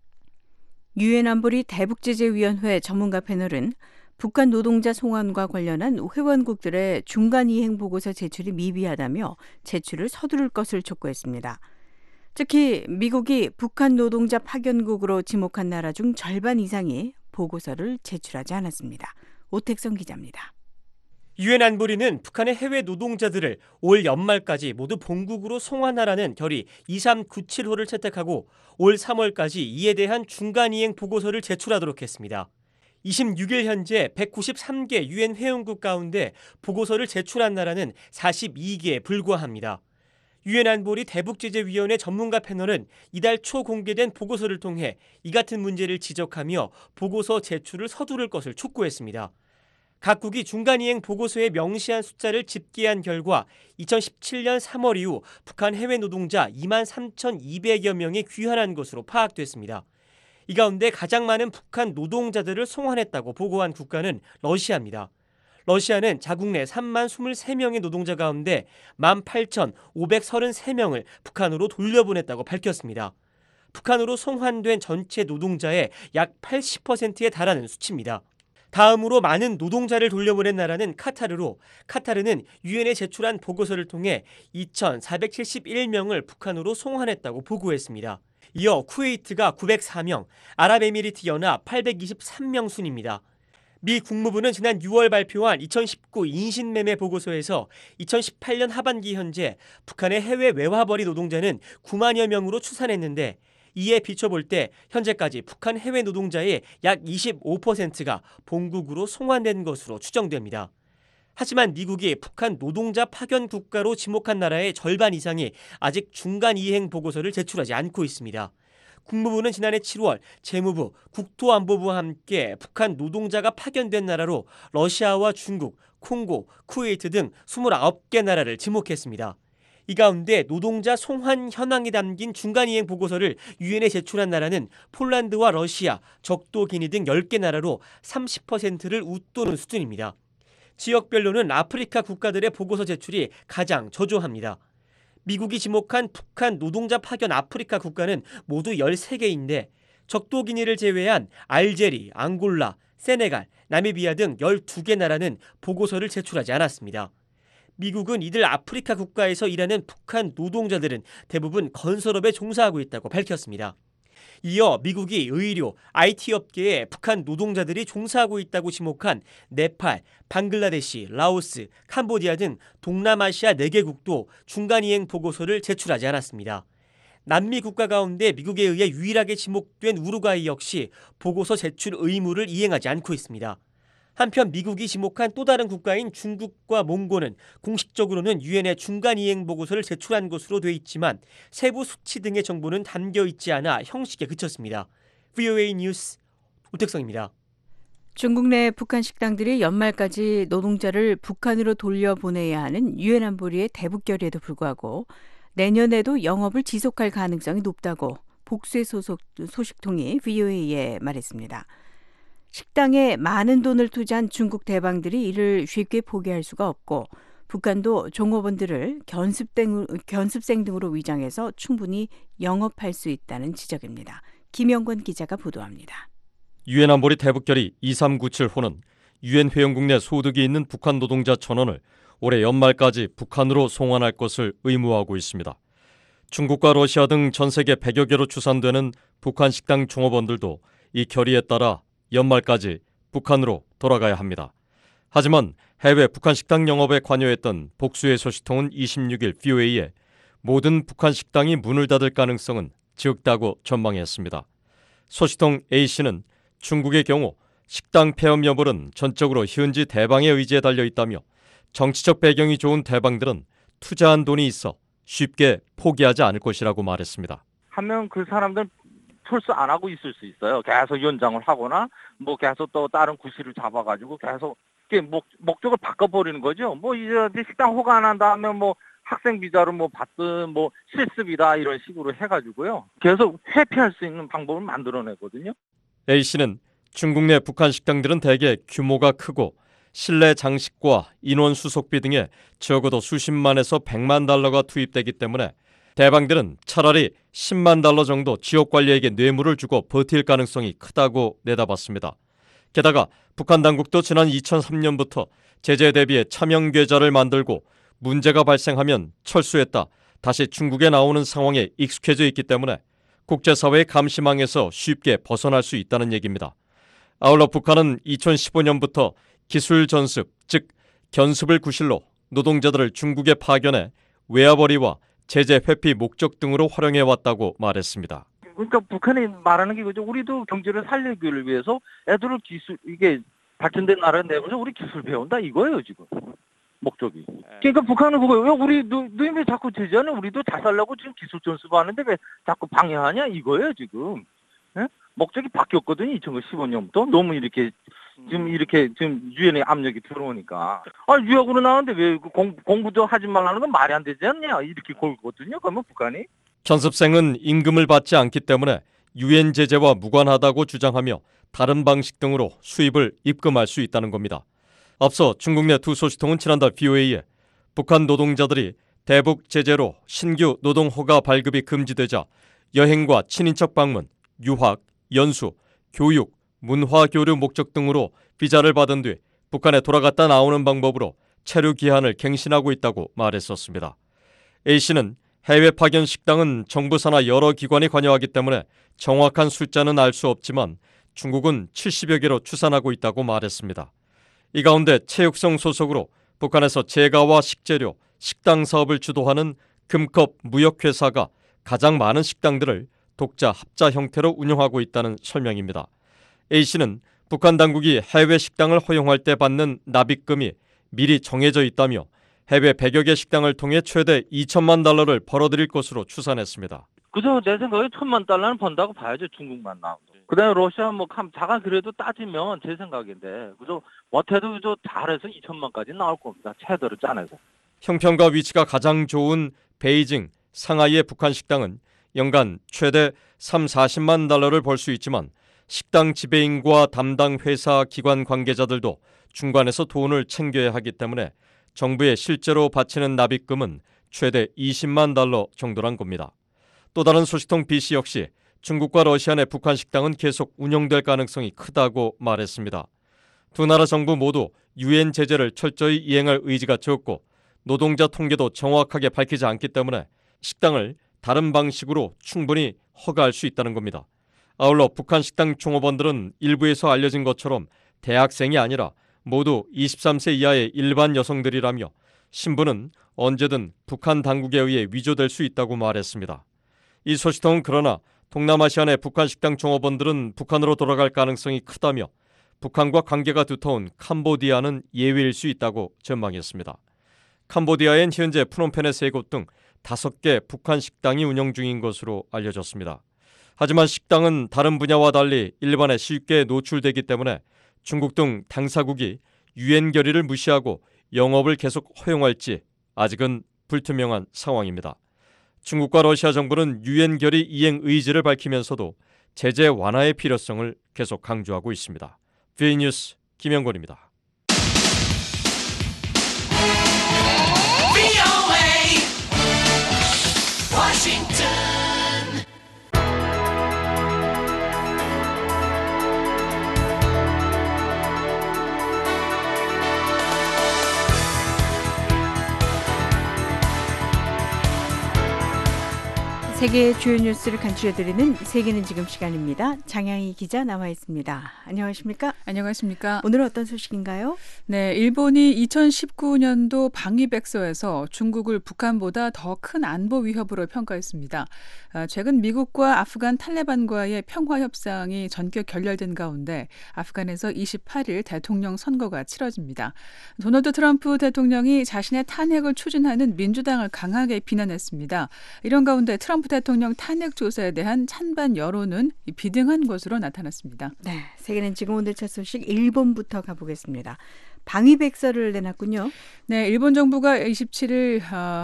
S3: 유엔 안보리 대북제재위원회 전문가 패널은 북한 노동자 송환과 관련한 회원국들의 중간 이행 보고서 제출이 미비하다며 제출을 서두를 것을 촉구했습니다. 특히 미국이 북한 노동자 파견국으로 지목한 나라 중 절반 이상이 보고서를 제출하지 않았습니다. 오택성 기자입니다.
S5: 유엔 안보리는 북한의 해외 노동자들을 올 연말까지 모두 본국으로 송환하라는 결의 2397호를 채택하고 올 3월까지 이에 대한 중간이행 보고서를 제출하도록 했습니다. 26일 현재 193개 유엔 회원국 가운데 보고서를 제출한 나라는 42개에 불과합니다. 유엔 안보리 대북제재위원회 전문가 패널은 이달 초 공개된 보고서를 통해 이 같은 문제를 지적하며 보고서 제출을 서두를 것을 촉구했습니다. 각국이 중간이행 보고서에 명시한 숫자를 집계한 결과 2017년 3월 이후 북한 해외 노동자 23,200여 명이 귀환한 것으로 파악됐습니다. 이 가운데 가장 많은 북한 노동자들을 송환했다고 보고한 국가는 러시아입니다. 러시아는 자국 내 3만 23명의 노동자 가운데 18,533명을 북한으로 돌려보냈다고 밝혔습니다. 북한으로 송환된 전체 노동자의 약 80%에 달하는 수치입니다. 다음으로 많은 노동자를 돌려보낸 나라는 카타르로 카타르는 유엔에 제출한 보고서를 통해 2,471명을 북한으로 송환했다고 보고했습니다. 이어 쿠웨이트가 904명, 아랍에미리트 연합 823명 순입니다. 미 국무부는 지난 6월 발표한 2019 인신매매 보고서에서 2018년 하반기 현재 북한의 해외 외화벌이 노동자는 9만여 명으로 추산했는데
S20: 이에 비춰볼 때 현재까지 북한 해외 노동자의 약 25%가 본국으로 송환된 것으로 추정됩니다. 하지만 미국이 북한 노동자 파견 국가로 지목한 나라의 절반 이상이 아직 중간 이행 보고서를 제출하지 않고 있습니다. 국무부는 지난해 7월 재무부, 국토안보부와 함께 북한 노동자가 파견된 나라로 러시아와 중국, 콩고, 쿠웨이트 등 29개 나라를 지목했습니다. 이 가운데 노동자 송환 현황이 담긴 중간이행 보고서를 유엔에 제출한 나라는 폴란드와 러시아, 적도 기니 등 10개 나라로 30%를 웃도는 수준입니다. 지역별로는 아프리카 국가들의 보고서 제출이 가장 저조합니다. 미국이 지목한 북한 노동자 파견 아프리카 국가는 모두 13개인데 적도 기니를 제외한 알제리, 앙골라, 세네갈, 나미비아 등 12개 나라는 보고서를 제출하지 않았습니다. 미국은 이들 아프리카 국가에서 일하는 북한 노동자들은 대부분 건설업에 종사하고 있다고 밝혔습니다. 이어 미국이 의료, IT 업계에 북한 노동자들이 종사하고 있다고 지목한 네팔, 방글라데시, 라오스, 캄보디아 등 동남아시아 4개국도 중간이행 보고서를 제출하지 않았습니다. 남미 국가 가운데 미국에 의해 유일하게 지목된 우루과이 역시 보고서 제출 의무를 이행하지 않고 있습니다. 한편 미국이 지목한 또 다른 국가인 중국과 몽고는 공식적으로는 유엔에 중간이행 보고서를 제출한 것으로 돼 있지만 세부 수치 등의 정보는 담겨 있지 않아 형식에 그쳤습니다. VOA 뉴스 오택성입니다.
S3: 중국 내 북한 식당들이 연말까지 노동자를 북한으로 돌려보내야 하는 유엔 안보리의 대북결의에도 불구하고 내년에도 영업을 지속할 가능성이 높다고 복수의 소식통이 VOA에 말했습니다. 식당에 많은 돈을 투자한 중국 대방들이 이를 쉽게 포기할 수가 없고 북한도 종업원들을 견습생 등으로 위장해서 충분히 영업할 수 있다는 지적입니다. 김영권 기자가 보도합니다.
S21: 유엔 안보리 대북결의 2397호는 유엔 회원국 내 소득이 있는 북한 노동자 1,000원을 올해 연말까지 북한으로 송환할 것을 의무화하고 있습니다. 중국과 러시아 등 전 세계 100여 개로 추산되는 북한 식당 종업원들도 이 결의에 따라 연말까지 북한으로 돌아가야 합니다. 하지만 해외 북한 식당 영업에 관여했던 복수의 소식통은 26일 VOA에 모든 북한 식당이 문을 닫을 가능성은 적다고 전망했습니다. 소식통 A씨는 중국의 경우 식당 폐업 여부는 전적으로 현지 대방의 의지에 달려 있다며 정치적 배경이 좋은 대방들은 투자한 돈이 있어 쉽게 포기하지 않을 것이라고 말했습니다.
S22: 하면 그 사람들 철수 안 하고 있을 수 있어요. 계속 연장을 하거나 뭐 계속 또 다른 구실을 잡아가지고 계속 목적을 바꿔버리는 거죠. 뭐 이제 식당 허가 안 한다 하면 뭐 학생 비자로 뭐 받든 뭐 실습이다 이런 식으로 해가지고요. 계속 회피할 수 있는 방법을 만들어내거든요.
S21: A씨는 중국 내 북한 식당들은 대개 규모가 크고 실내 장식과 인원 수속비 등에 적어도 수십만에서 100만 달러가 투입되기 때문에 대방들은 차라리 10만 달러 정도 지역 관리에게 뇌물을 주고 버틸 가능성이 크다고 내다봤습니다. 게다가 북한 당국도 지난 2003년부터 제재 대비해 차명 계좌를 만들고 문제가 발생하면 철수했다 다시 중국에 나오는 상황에 익숙해져 있기 때문에 국제사회의 감시망에서 쉽게 벗어날 수 있다는 얘기입니다. 아울러 북한은 2015년부터 기술 전습, 즉 견습을 구실로 노동자들을 중국에 파견해 외화벌이와 제재 회피 목적 등으로 활용해왔다고 말했습니다.
S22: 그러니까 북한이 말하는 게 그죠. 우리도 경제를 살리기를 위해서 애들을 이게 발전된 나라에 내보내서 우리 기술 배운다 이거예요 지금 목적이. 그러니까 북한은 그거예요. 우리 너희 왜 자꾸 제재하냐? 우리도 잘 살려고 지금 기술 전수하는데 왜 자꾸 방해하냐 이거예요 지금. 예? 목적이 바뀌었거든요 2015년부터 너무 이렇게 지금 유엔의 압력이 들어오니까 유학으로 나왔는데 왜 공부도 하지 말라는 건 말이 안 되지 않냐 이렇게 걸거든요. 그러면 북한이
S21: 견습생은 임금을 받지 않기 때문에 유엔 제재와 무관하다고 주장하며 다른 방식 등으로 수입을 입금할 수 있다는 겁니다. 앞서 중국 내 두 소식통은 지난달 VOA에 북한 노동자들이 대북 제재로 신규 노동 허가 발급이 금지되자 여행과 친인척 방문, 유학, 연수, 교육, 문화 교류 목적 등으로 비자를 받은 뒤 북한에 돌아갔다 나오는 방법으로 체류 기한을 갱신하고 있다고 말했었습니다. A씨는 해외 파견 식당은 정부 산하 여러 기관이 관여하기 때문에 정확한 숫자는 알 수 없지만 중국은 70여 개로 추산하고 있다고 말했습니다. 이 가운데 체육성 소속으로 북한에서 제과와 식재료, 식당 사업을 주도하는 금컵 무역회사가 가장 많은 식당들을 독자 합자 형태로 운영하고 있다는 설명입니다. A씨는 북한 당국이 해외 식당을 허용할 때 받는 납입금이 미리 정해져 있다며 해외 100여 개 식당을 통해 최대 2천만 달러를 벌어들일 것으로 추산했습니다.
S22: 그저 내 생각에 1,000만 달러는 번다고 봐야죠. 중국만 나오도. 그다음에 러시아 뭐 자가 그래도 따지면 제 생각인데 그저 못해도 그저 잘해서 2천만까지 나올 겁니다. 제대로 짜내서.
S21: 형편과 위치가 가장 좋은 베이징, 상하이의 북한 식당은 연간 최대 40만 달러를 벌 수 있지만 식당 지배인과 담당 회사 기관 관계자들도 중간에서 돈을 챙겨야 하기 때문에 정부에 실제로 바치는 납입금은 최대 20만 달러 정도란 겁니다. 또 다른 소식통 B씨 역시 중국과 러시아 내 북한 식당은 계속 운영될 가능성이 크다고 말했습니다. 두 나라 정부 모두 유엔 제재를 철저히 이행할 의지가 적고 노동자 통계도 정확하게 밝히지 않기 때문에 식당을 다른 방식으로 충분히 허가할 수 있다는 겁니다. 아울러 북한 식당 종업원들은 일부에서 알려진 것처럼 대학생이 아니라 모두 23세 이하의 일반 여성들이라며 신분은 언제든 북한 당국에 의해 위조될 수 있다고 말했습니다. 이 소식통은 그러나 동남아시아 내 북한 식당 종업원들은 북한으로 돌아갈 가능성이 크다며 북한과 관계가 두터운 캄보디아는 예외일 수 있다고 전망했습니다. 캄보디아엔 현재 프놈펜의 3곳 등 5개 북한 식당이 운영 중인 것으로 알려졌습니다. 하지만 식당은 다른 분야와 달리 일반에 쉽게 노출되기 때문에 중국 등 당사국이 유엔 결의를 무시하고 영업을 계속 허용할지 아직은 불투명한 상황입니다. 중국과 러시아 정부는 유엔 결의 이행 의지를 밝히면서도 제재 완화의 필요성을 계속 강조하고 있습니다. VN뉴스 김영권입니다.
S3: 세계의 주요 뉴스를 간추려드리는 세계는 지금 시간입니다. 장향희 기자 나와 있습니다. 안녕하십니까?
S1: 안녕하십니까?
S3: 오늘은 어떤 소식인가요?
S1: 네, 일본이 2019년도 방위백서에서 중국을 북한보다 더 큰 안보 위협으로 평가했습니다. 최근 미국과 아프간 탈레반과의 평화 협상이 전격 결렬된 가운데 아프간에서 28일 대통령 선거가 치러집니다. 도널드 트럼프 대통령이 자신의 탄핵을 추진하는 민주당을 강하게 비난했습니다. 이런 가운데 트럼프 대통령 탄핵 조사에 대한 찬반 여론은 비등한 것으로 나타났습니다.
S3: 네, 세계는 지금 오늘 첫 소식 일본부터 가보겠습니다. 방위백서를 내놨군요.
S1: 네, 일본 정부가 27일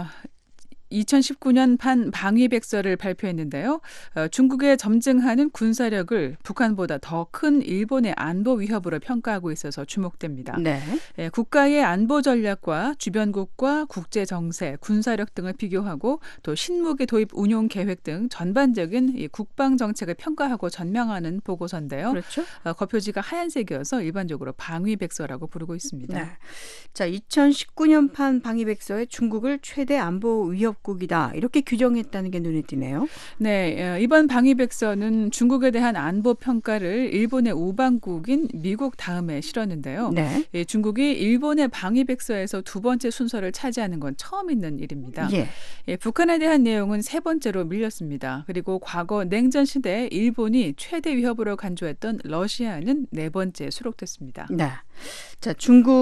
S1: 2019년 방위백서를 발표했는데요. 중국에 점증하는 군사력을 북한보다 더 큰 일본의 안보 위협으로 평가하고 있어서 주목됩니다.
S3: 네.
S1: 국가의 안보 전략과 주변국과 국제 정세, 군사력 등을 비교하고 또 신무기 도입 운용 계획 등 전반적인 이 국방 정책을 평가하고 전망하는 보고서인데요.
S3: 그렇죠.
S1: 겉표지가 하얀색이어서 일반적으로 방위백서라고 부르고 있습니다.
S3: 네. 자, 2019년판 방위백서에 중국을 최대 안보 위협국이다 이렇게 규정했다는 게 눈에 띄네요.
S1: 네, 이번 방위백서는 중국에 대한 안보 평가를 일본의 우방국인 미국 다음에 실었는데요.
S3: 네.
S1: 중국이 일본의 방위백서에서 두 번째 순서를 차지하는 건 처음 있는 일입니다.
S3: 예.
S1: 북한에 대한 내용은 세 번째로 밀렸습니다. 그리고 과거 냉전 시대에 일본이 최대 위협으로 간주했던 러시아는 네 번째 수록됐습니다.
S3: 네. 자,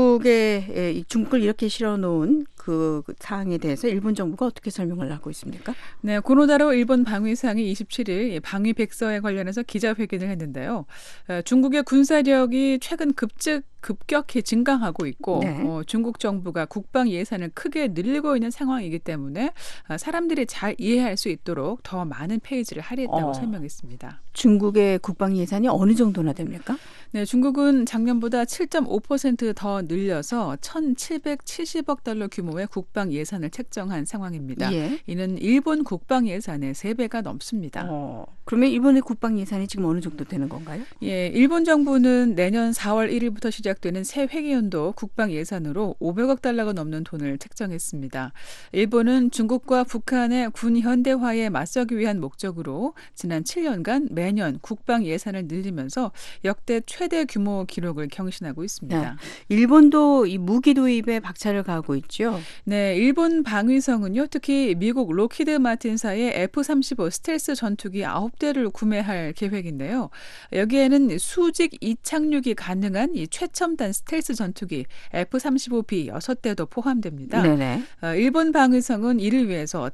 S3: 중국을 이렇게 실어놓은 그 사항에 대해서 일본 정부가 어떻게 설명을 하고 있습니까?
S1: 네, 고노다로 일본 방위상이 27일 방위백서에 관련해서 기자회견을 했는데요. 중국의 군사력이 최근 급격히 증강하고 있고
S3: 네.
S1: 중국 정부가 국방 예산을 크게 늘리고 있는 상황이기 때문에 사람들이 잘 이해할 수 있도록 더 많은 페이지를 할애했다고 설명했습니다.
S3: 중국의 국방 예산이 어느 정도나 됩니까?
S1: 네, 중국은 작년보다 7.5% 더 늘려서 1,770억 달러 규모의 국방 예산을 책정한 상황입니다.
S3: 예.
S1: 이는 일본 국방 예산의 3배가 넘습니다.
S3: 그러면 일본의 국방 예산이 지금 어느 정도 되는 건가요?
S1: 예, 일본 정부는 내년 4월 1일부터 시작 시작되는 새 회계연도 국방 예산으로 500억 달러가 넘는 돈을 책정했습니다. 일본은 중국과 북한의 군 현대화에 맞서기 위한 목적으로 지난 7년간 매년 국방 예산을 늘리면서 역대 최대 규모 기록을 경신하고 있습니다.
S3: 네. 일본도 이 무기 도입에 박차를 가하고 있죠.
S1: 네, 일본 방위성은요, 특히 미국 로키드 마틴사의 F-35 스텔스 전투기 9대를 구매할 계획인데요. 여기에는 수직 이착륙이 가능한 이 최첨단 스텔스 전투기 F-35B 6대도 포함됩니다.
S3: 네네.
S1: 일본 방위성은 이를 위해서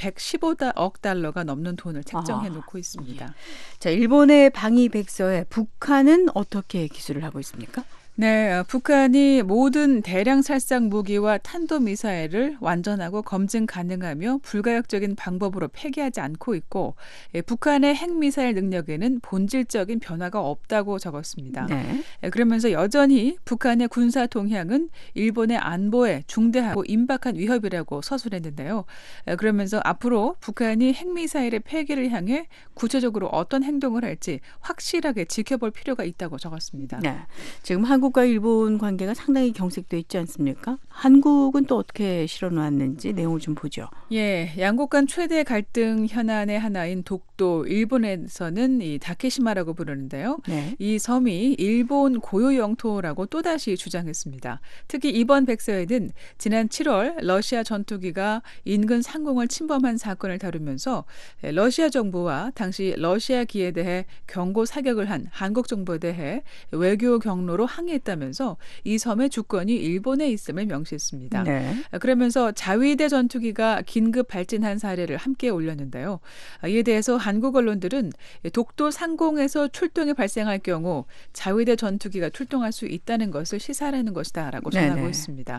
S1: 1,115억 달러가 넘는 돈을 책정해 놓고 있습니다.
S3: 자, 일본의 방위 백서에 북한은 어떻게 기술을 하고 있습니까?
S1: 네, 북한이 모든 대량 살상 무기와 탄도미사일을 완전하고 검증 가능하며 불가역적인 방법으로 폐기하지 않고 있고, 북한의 핵미사일 능력에는 본질적인 변화가 없다고 적었습니다.
S3: 네.
S1: 그러면서 여전히 북한의 군사 동향은 일본의 안보에 중대하고 임박한 위협이라고 서술했는데요. 그러면서 앞으로 북한이 핵미사일의 폐기를 향해 구체적으로 어떤 행동을 할지 확실하게 지켜볼 필요가 있다고 적었습니다.
S3: 네. 지금 한국과 일본 관계가 상당히 경색돼 있지 않습니까? 한국은 또 어떻게 실어놓았는지 내용을 좀 보죠.
S1: 예, 양국 간 최대 갈등 현안의 하나인 독도, 일본에서는 이 다케시마라고 부르는데요.
S3: 네.
S1: 이 섬이 일본 고유 영토라고 또다시 주장했습니다. 특히 이번 백서에는 지난 7월 러시아 전투기가 인근 상공을 침범한 사건을 다루면서 러시아 정부와 당시 러시아기에 대해 경고 사격을 한 한국 정부에 대해 외교 경로로 항의했다면서 이 섬의 주권이 일본에 있음을 명시했습니다.
S3: 네.
S1: 그러면서 자위대 전투기가 긴급 발진한 사례를 함께 올렸는데요. 이에 대해서 한국 언론들은 독도 상공에서 출동이 발생할 경우 자위대 전투기가 출동할 수 있다는 것을 시사하는 것이다라고 전하고
S3: 네네.
S1: 있습니다.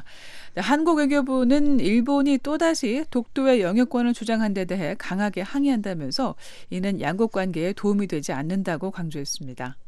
S1: 한국 외교부는 일본이 또다시 독도의 영유권을 주장한 데 대해 강하게 항의한다면서 이는 양국 관계에 도움이 되지 않는다고 강조했습니다.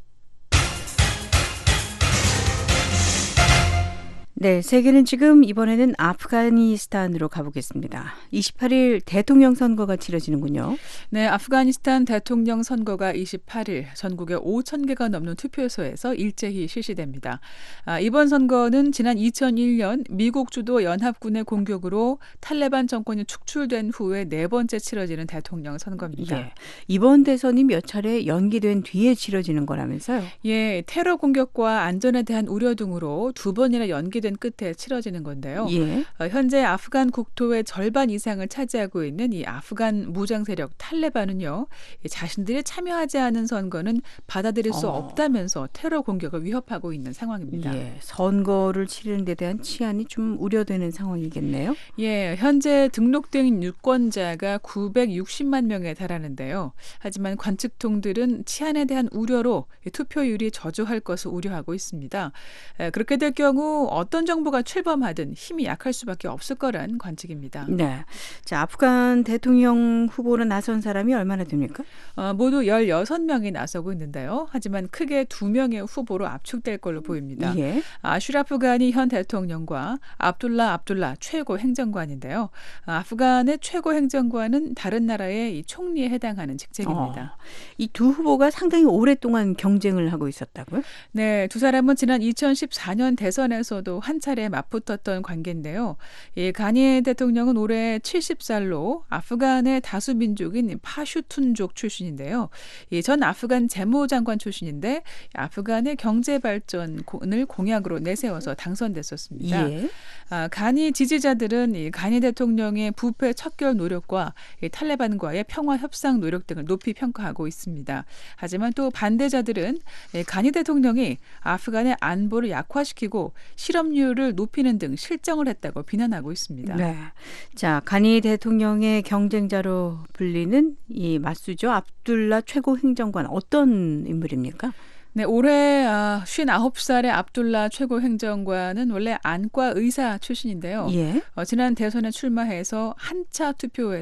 S3: 네, 세계는 지금 이번에는 아프가니스탄으로 가보겠습니다. 28일 대통령 선거가 치러지는군요.
S1: 네, 아프가니스탄 대통령 선거가 28일 전국에 5,000개가 넘는 투표소에서 일제히 실시됩니다. 이번 선거는 지난 2001년 미국 주도 연합군의 공격으로 탈레반 정권이 축출된 후에 네 번째 치러지는 대통령 선거입니다.
S3: 예, 이번 대선이 몇 차례 연기된 뒤에 치러지는 거라면서요?
S1: 예, 테러 공격과 안전에 대한 우려 등으로 두 번이나 연기된 끝에 치러지는 건데요.
S3: 예.
S1: 현재 아프간 국토의 절반 이상을 차지하고 있는 이 아프간 무장 세력 탈레반은요, 자신들이 참여하지 않은 선거는 받아들일 수 없다면서 테러 공격을 위협하고 있는 상황입니다.
S3: 예, 선거를 치르는 데 대한 치안이 좀 우려되는 상황이겠네요.
S1: 예, 현재 등록된 유권자가 960만 명에 달하는데요. 하지만 관측통들은 치안에 대한 우려로 투표율이 저조할 것을 우려하고 있습니다. 그렇게 될 경우 어떤 정부가 출범하든 힘이 약할 수밖에 없을 거란 관측입니다.
S3: 네, 자, 아프간 대통령 후보로 나선 사람이 얼마나 됩니까?
S1: 모두 16명이 나서고 있는데요. 하지만 크게 2명의 후보로 압축될 걸로 보입니다.
S3: 예.
S1: 아슈라프 가니 현 대통령과 압둘라 최고 행정관인데요. 아프간의 최고 행정관은 다른 나라의 이 총리에 해당하는 직책입니다.
S3: 이 두 후보가 상당히 오랫동안 경쟁을 하고 있었다고요?
S1: 네, 두 사람은 지난 2014년 대선에서도 한 차례 맞붙었던 관계인데요. 이 가니 대통령은 올해 70살로 아프간의 다수 민족인 파슈툰족 출신인데요. 전 아프간 재무장관 출신인데 아프간의 경제 발전을 공약으로 내세워서 당선됐었습니다.
S3: 예.
S1: 가니 지지자들은 이 가니 대통령의 부패 척결 노력과 이 탈레반과의 평화 협상 노력 등을 높이 평가하고 있습니다. 하지만 또 반대자들은 가니 대통령이 아프간의 안보를 약화시키고 실업률을 높이는 등 실정을 했다고 비난하고 있습니다.
S3: 네. 자, 가니 대통령의 경쟁자로 불리는 이 맞수죠. 압둘라 최고 행정관 어떤 인물입니까?
S1: 네, 올해 59살의 압둘라 최고 행정관은 원래 안과 의사 출신인데요.
S3: 예.
S1: 지난 대선에 출마해서 1차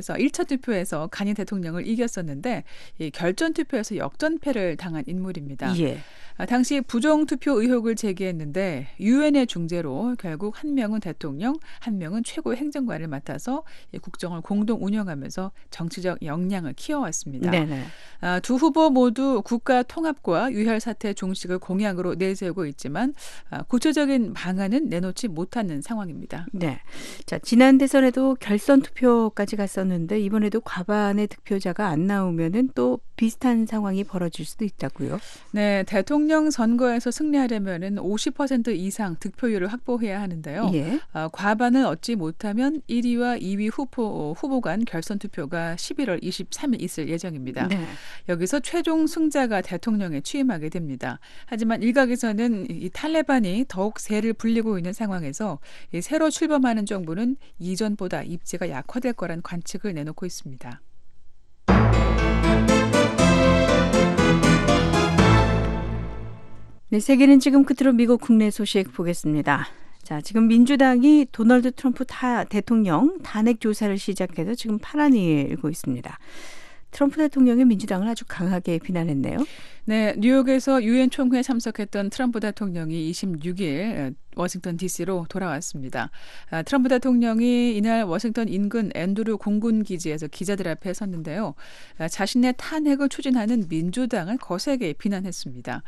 S1: 투표에서 가니 대통령을 이겼었는데 이 결전 투표에서 역전패를 당한 인물입니다.
S3: 예.
S1: 당시 부정투표 의혹을 제기했는데 유엔의 중재로 결국 한 명은 대통령, 한 명은 최고 행정관을 맡아서 국정을 공동 운영하면서 정치적 역량을 키워왔습니다.
S3: 네네.
S1: 두 후보 모두 국가 통합과 유혈 사태 종식을 공약으로 내세우고 있지만 구체적인 방안은 내놓지 못하는 상황입니다.
S3: 네. 자, 지난 대선에도 결선 투표까지 갔었는데 이번에도 과반의 득표자가 안 나오면은 또 비슷한 상황이 벌어질 수도 있다고요.
S1: 네, 대통령 선거에서 승리하려면은 50% 이상 득표율을 확보해야 하는데요.
S3: 예.
S1: 과반을 얻지 못하면 1위와 2위 후보 간 결선 투표가 11월 23일 있을 예정입니다.
S3: 네.
S1: 여기서 최종 승자가 대통령에 취임하게 됩니다. 하지만 일각에서는 이 탈레반이 더욱 세를 불리고 있는 상황에서 이 새로 출범하는 정부는 이전보다 입지가 약화될 거란 관측을 내놓고 있습니다.
S3: 네, 세계는 지금 끝으로 미국 국내 소식 보겠습니다. 자, 지금 민주당이 도널드 트럼프 대통령 탄핵 조사를 시작해서 지금 파란이 일고 있습니다. 트럼프 대통령이 민주당을 아주 강하게 비난했네요.
S1: 네, 뉴욕에서 유엔 총회에 참석했던 트럼프 대통령이 26일 워싱턴 DC로 돌아왔습니다. 트럼프 대통령이 이날 워싱턴 인근 앤드루 공군 기지에서 기자들 앞에 섰는데요. 자신의 탄핵을 추진하는 민주당을 거세게 비난했습니다.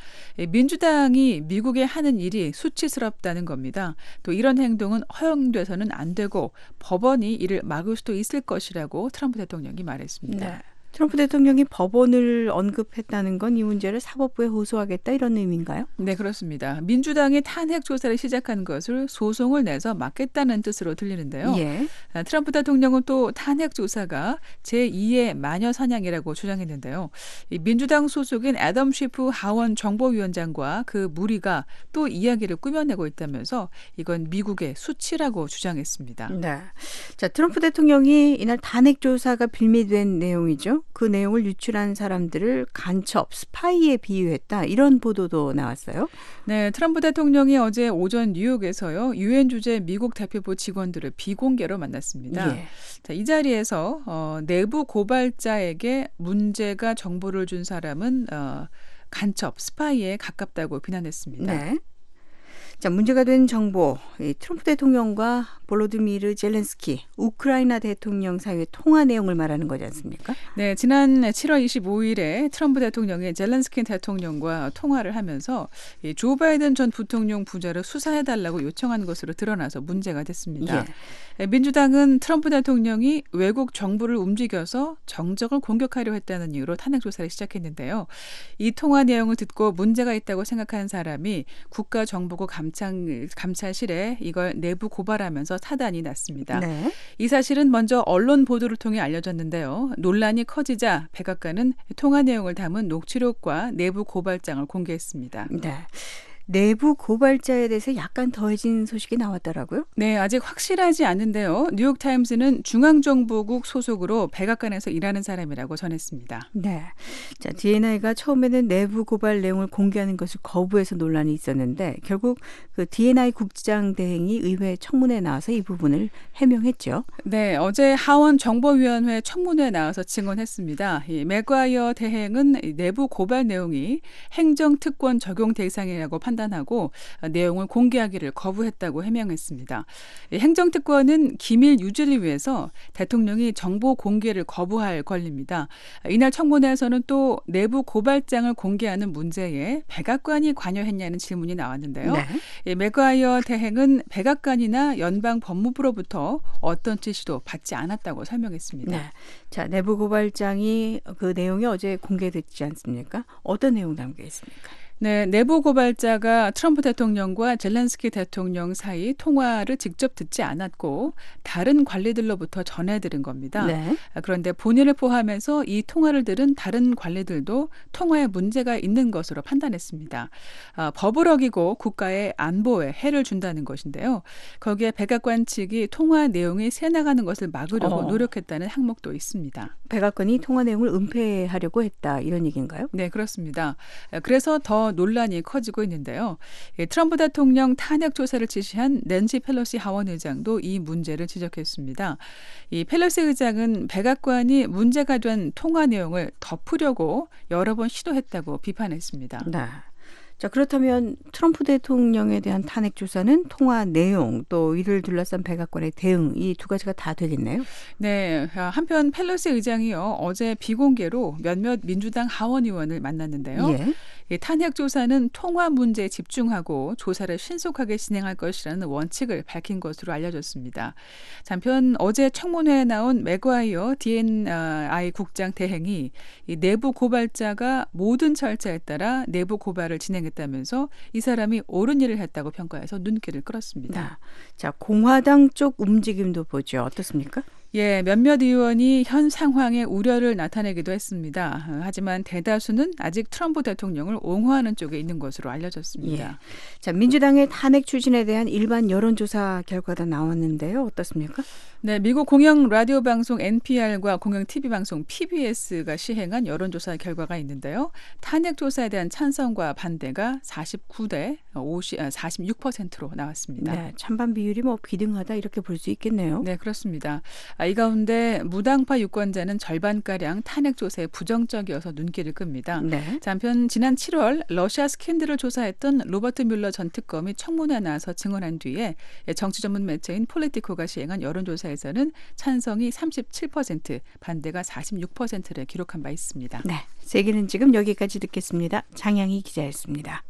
S1: 민주당이 미국에 하는 일이 수치스럽다는 겁니다. 또 이런 행동은 허용돼서는 안 되고 법원이 이를 막을 수도 있을 것이라고 트럼프 대통령이 말했습니다.
S3: 네. 트럼프 대통령이 법원을 언급했다는 건 이 문제를 사법부에 호소하겠다 이런 의미인가요?
S1: 네, 그렇습니다. 민주당이 탄핵 조사를 시작한 것을 소송을 내서 막겠다는 뜻으로 들리는데요.
S3: 예.
S1: 트럼프 대통령은 또 탄핵 조사가 제2의 마녀 사냥이라고 주장했는데요. 이 민주당 소속인 애덤 쉬프 하원 정보위원장과 그 무리가 또 이야기를 꾸며내고 있다면서 이건 미국의 수치라고 주장했습니다.
S3: 네. 자, 트럼프 대통령이 이날 탄핵 조사가 빌미된 내용이죠. 그 내용을 유출한 사람들을 간첩, 스파이에 비유했다. 이런 보도도 나왔어요.
S1: 네, 트럼프 대통령이 어제 오전 뉴욕에서요. 유엔 주재 미국 대표부 직원들을 비공개로 만났습니다.
S3: 예.
S1: 자, 이 자리에서 내부 고발자에게 문제가 정보를 준 사람은 간첩, 스파이에 가깝다고 비난했습니다.
S3: 네. 자, 문제가 된 정보, 트럼프 대통령과 볼로디미르 젤렌스키 우크라이나 대통령 사이의 통화 내용을 말하는 거지 않습니까?
S1: 네, 지난 7월 25일에 트럼프 대통령이 젤렌스키 대통령과 통화를 하면서 조 바이든 전 부통령 부자를 수사해달라고 요청한 것으로 드러나서 문제가 됐습니다.
S3: 예.
S1: 민주당은 트럼프 대통령이 외국 정부를 움직여서 정적을 공격하려 했다는 이유로 탄핵 조사를 시작했는데요. 이 통화 내용을 듣고 문제가 있다고 생각하는 사람이 국가정보국 감찰실에 이걸 내부 고발하면서 사단이 났습니다.
S3: 네.
S1: 이 사실은 먼저 언론 보도를 통해 알려졌는데요. 논란이 커지자 백악관은 통화 내용을 담은 녹취록과 내부 고발장을 공개했습니다.
S3: 네. 내부 고발자에 대해서 약간 더해진 소식이 나왔더라고요.
S1: 네, 아직 확실하지 않은데요. 뉴욕타임스는 중앙정보국 소속으로 백악관에서 일하는 사람이라고 전했습니다.
S3: 네. 자, DNI가 처음에는 내부 고발 내용을 공개하는 것을 거부해서 논란이 있었는데 결국 그 DNI 국장 대행이 의회 청문회에 나와서 이 부분을 해명했죠.
S1: 네, 어제 하원 정보위원회 청문회에 나와서 증언했습니다. 이 맥과이어 대행은 내부 고발 내용이 행정특권 적용 대상이라고 판단하고 내용을 공개하기를 거부했다고 해명했습니다. 행정특권은 기밀 유지를 위해서 대통령이 정보 공개를 거부할 권리입니다. 이날 청문회에서는 또 내부 고발장을 공개하는 문제에 백악관이 관여했냐는 질문이 나왔는데요.
S3: 네.
S1: 맥과이어 대행은 백악관이나 연방법무부로부터 어떤 지시도 받지 않았다고 설명했습니다.
S3: 네. 자, 내부 고발장이 그 내용이 어제 공개됐지 않습니까? 어떤 내용 담겨 있습니까?
S1: 네, 내부 고발자가 트럼프 대통령과 젤렌스키 대통령 사이 통화를 직접 듣지 않았고 다른 관리들로부터 전해 들은 겁니다.
S3: 네.
S1: 그런데 본인을 포함해서 이 통화를 들은 다른 관리들도 통화에 문제가 있는 것으로 판단했습니다. 법을 어기고 국가의 안보에 해를 준다는 것인데요. 거기에 백악관 측이 통화 내용이 새나가는 것을 막으려고 노력했다는 항목도 있습니다.
S3: 백악관이 통화 내용을 은폐하려고 했다 이런 얘기인가요?
S1: 네, 그렇습니다. 그래서 더 논란이 커지고 있는데요. 트럼프 대통령 탄핵 조사를 지시한 낸시 펠로시 하원 의장도 이 문제를 지적했습니다. 이 펠로시 의장은 백악관이 문제가 된 통화 내용을 덮으려고 여러 번 시도했다고 비판했습니다.
S3: 네. 자, 그렇다면 트럼프 대통령에 대한 탄핵 조사는 통화 내용 또 이를 둘러싼 백악관의 대응 이 두 가지가 다 되겠네요.
S1: 네, 한편 펠로시 의장이요 어제 비공개로 몇몇 민주당 하원 의원을 만났는데요.
S3: 예.
S1: 이 탄핵 조사는 통화 문제에 집중하고 조사를 신속하게 진행할 것이라는 원칙을 밝힌 것으로 알려졌습니다. 한편 어제 청문회에 나온 맥과이어 DNI 국장 대행이 이 내부 고발자가 모든 절차에 따라 내부 고발을 진행했다면서 이 사람이 옳은 일을 했다고 평가해서 눈길을 끌었습니다.
S3: 자, 공화당 쪽 움직임도 보죠. 어떻습니까?
S1: 예, 몇몇 의원이 현 상황에 우려를 나타내기도 했습니다. 하지만 대다수는 아직 트럼프 대통령을 옹호하는 쪽에 있는 것으로 알려졌습니다.
S3: 예. 자, 민주당의 탄핵 추진에 대한 일반 여론조사 결과도 나왔는데요. 어떻습니까?
S1: 네, 미국 공영 라디오 방송 NPR과 공영 TV 방송 PBS가 시행한 여론조사 결과가 있는데요. 탄핵 조사에 대한 찬성과 반대가 49대 46%로 나왔습니다.
S3: 네, 찬반 비율이 뭐 비등하다 이렇게 볼 수 있겠네요.
S1: 네, 그렇습니다. 이 가운데 무당파 유권자는 절반가량 탄핵 조사에 부정적이어서 눈길을 끕니다.
S3: 네.
S1: 한편 지난 7월 러시아 스캔들을 조사했던 로버트 뮬러 전 특검이 청문회에 나와서 증언한 뒤에 정치 전문 매체인 폴리티코가 시행한 여론조사에서는 찬성이 37%, 반대가 46%를 기록한 바 있습니다.
S3: 네, 세계는 지금 여기까지 듣겠습니다. 장양희 기자였습니다.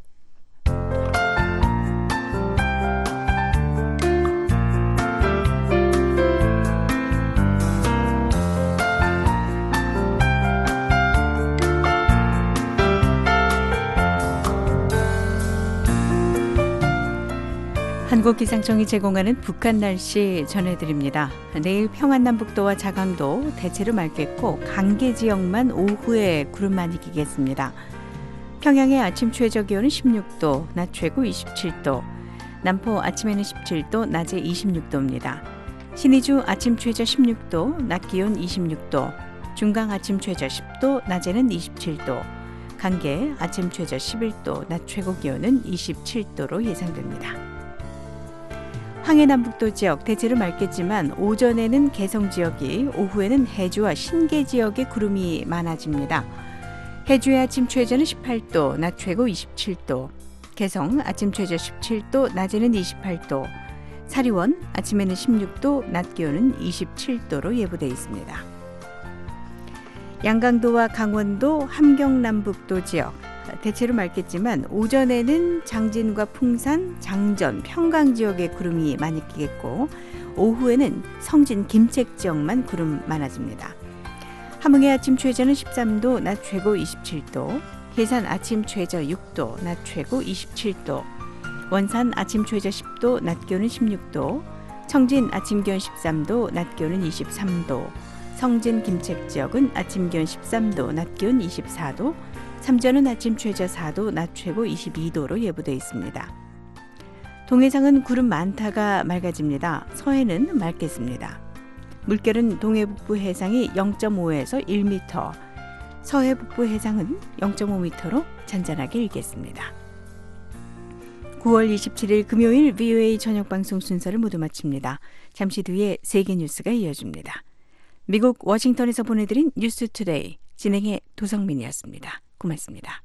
S3: 한국기상청이 제공하는 북한 날씨 전해드립니다. 내일 평안남북도와 자강도 대체로 맑겠고 강계 지역만 오후에 구름 많이 끼겠습니다. 평양의 아침 최저 기온은 16도, 낮 최고 27도, 남포 아침에는 17도, 낮에 26도입니다. 신의주 아침 최저 16도, 낮 기온 26도, 중강 아침 최저 10도, 낮에는 27도, 강계 아침 최저 11도, 낮 최고 기온은 27도로 예상됩니다. 황해남북도 지역 대체로 맑겠지만 오전에는 개성 지역이, 오후에는 해주와 신계 지역에 구름이 많아집니다. 해주의 아침 최저는 18도, 낮 최고 27도, 개성 아침 최저 17도, 낮에는 28도, 사리원 아침에는 16도, 낮 기온은 27도로 예보돼 있습니다. 양강도와 강원도 함경남북도 지역 대체로 맑겠지만 오전에는 장진과 풍산, 장전, 평강 지역에 구름이 많이 끼겠고 오후에는 성진, 김책 지역만 구름 많아집니다. 함흥의 아침 최저는 13도, 낮 최고 27도, 해산 아침 최저 6도, 낮 최고 27도, 원산 아침 최저 10도, 낮 기온은 16도, 청진 아침 기온 13도, 낮 기온은 23도, 성진, 김책 지역은 아침 기온 13도, 낮 기온 24도, 삼전은 아침 최저 4도, 낮 최고 22도로 예보돼 있습니다. 동해상은 구름 많다가 맑아집니다. 서해는 맑겠습니다. 물결은 동해 북부 해상이 0.5에서 1m, 서해 북부 해상은 0.5m로 잔잔하게 일겠습니다. 9월 27일 금요일 VOA 저녁 방송 순서를 모두 마칩니다. 잠시 뒤에 세계 뉴스가 이어집니다. 미국 워싱턴에서 보내드린 뉴스 투데이, 진행의 도성민이었습니다. 고맙습니다.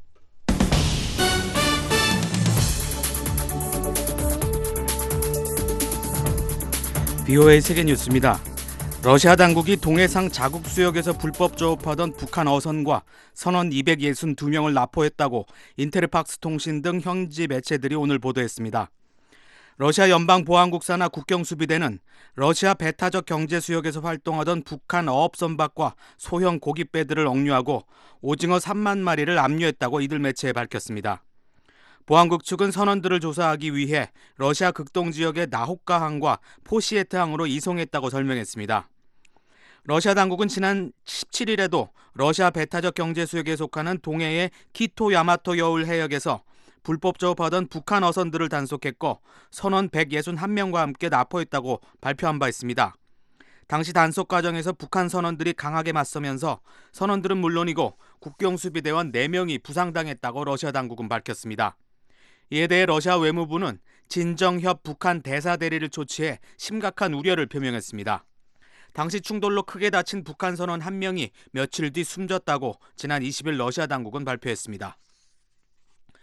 S4: VOA 세계 뉴스입니다. 러시아 당국이 동해상 자국 수역에서 불법 조업하던 북한 어선과 선원 262명을 납포했다고 인테르팍스 통신 등 현지 매체들이 오늘 보도했습니다. 러시아 연방보안국 산하 국경수비대는 러시아 배타적 경제수역에서 활동하던 북한 어업선박과 소형 고깃배들을 억류하고 오징어 3만 마리를 압류했다고 이들 매체에 밝혔습니다. 보안국 측은 선원들을 조사하기 위해 러시아 극동지역의 나호카항과 포시에트항으로 이송했다고 설명했습니다. 러시아 당국은 지난 17일에도 러시아 배타적 경제수역에 속하는 동해의 키토 야마토 여울 해역에서 불법 조업하던 북한 어선들을 단속했고 선원 161명과 함께 납포했다고 발표한 바 있습니다. 당시 단속 과정에서 북한 선원들이 강하게 맞서면서 선원들은 물론이고 국경수비대원 4명이 부상당했다고 러시아 당국은 밝혔습니다. 이에 대해 러시아 외무부는 진정협 북한 대사대리를 초치해 심각한 우려를 표명했습니다. 당시 충돌로 크게 다친 북한 선원 1명이 며칠 뒤 숨졌다고 지난 20일 러시아 당국은 발표했습니다.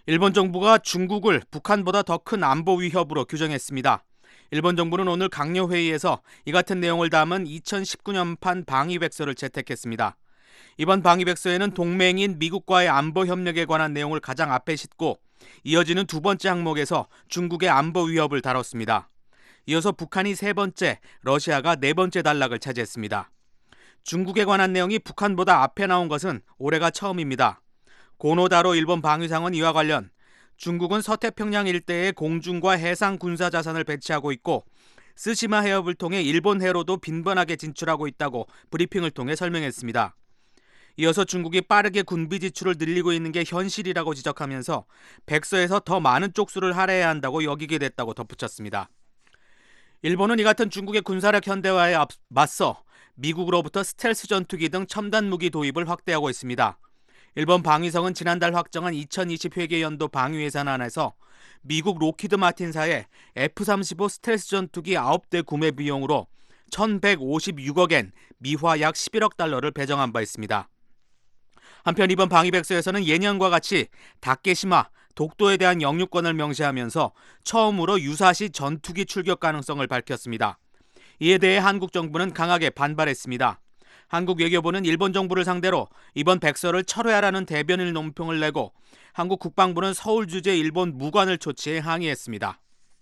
S4: 일본 정부가 중국을 북한보다 더 큰 안보 위협으로 규정했습니다. 일본 정부는 오늘 강요회의에서 이 같은 내용을 담은 2019년판 방위백서를 채택했습니다. 이번 방위백서에는 동맹인 미국과의 안보 협력에 관한 내용을 가장 앞에 싣고 이어지는 두 번째 항목에서 중국의 안보 위협을 다뤘습니다. 이어서 북한이 세 번째, 러시아가 네 번째 단락을 차지했습니다. 중국에 관한 내용이 북한보다 앞에 나온 것은 올해가 처음입니다. 고노다로 일본 방위상은 이와 관련 중국은 서태평양 일대에 공중과 해상 군사 자산을 배치하고 있고 스시마 해협을 통해 일본 해로도 빈번하게 진출하고 있다고 브리핑을 통해 설명했습니다. 이어서 중국이 빠르게 군비 지출을 늘리고 있는 게 현실이라고 지적하면서 백서에서 더 많은 쪽수를 할애해야 한다고 여기게 됐다고 덧붙였습니다. 일본은 이 같은 중국의 군사력 현대화에 맞서 미국으로부터 스텔스 전투기 등 첨단 무기 도입을 확대하고 있습니다. 일본 방위성은 지난달 확정한 2020 회계연도 방위 예산안에서 미국 로키드 마틴사의 F-35 스텔스 전투기 9대 구매 비용으로 1,156억엔, 미화 약 11억 달러를 배정한 바 있습니다. 한편 이번 방위백서에서는 예년과 같이 다케시마, 독도에 대한 영유권을 명시하면서 처음으로 유사시 전투기 출격 가능성을 밝혔습니다. 이에 대해 한국 정부는 강하게 반발했습니다. 한국 외교부는 일본 정부를 상대로 이번 백서를 철회하라는 대변인 논평을 내고 한국 국방부는 서울 주재 일본 무관을 초치해 항의했습니다.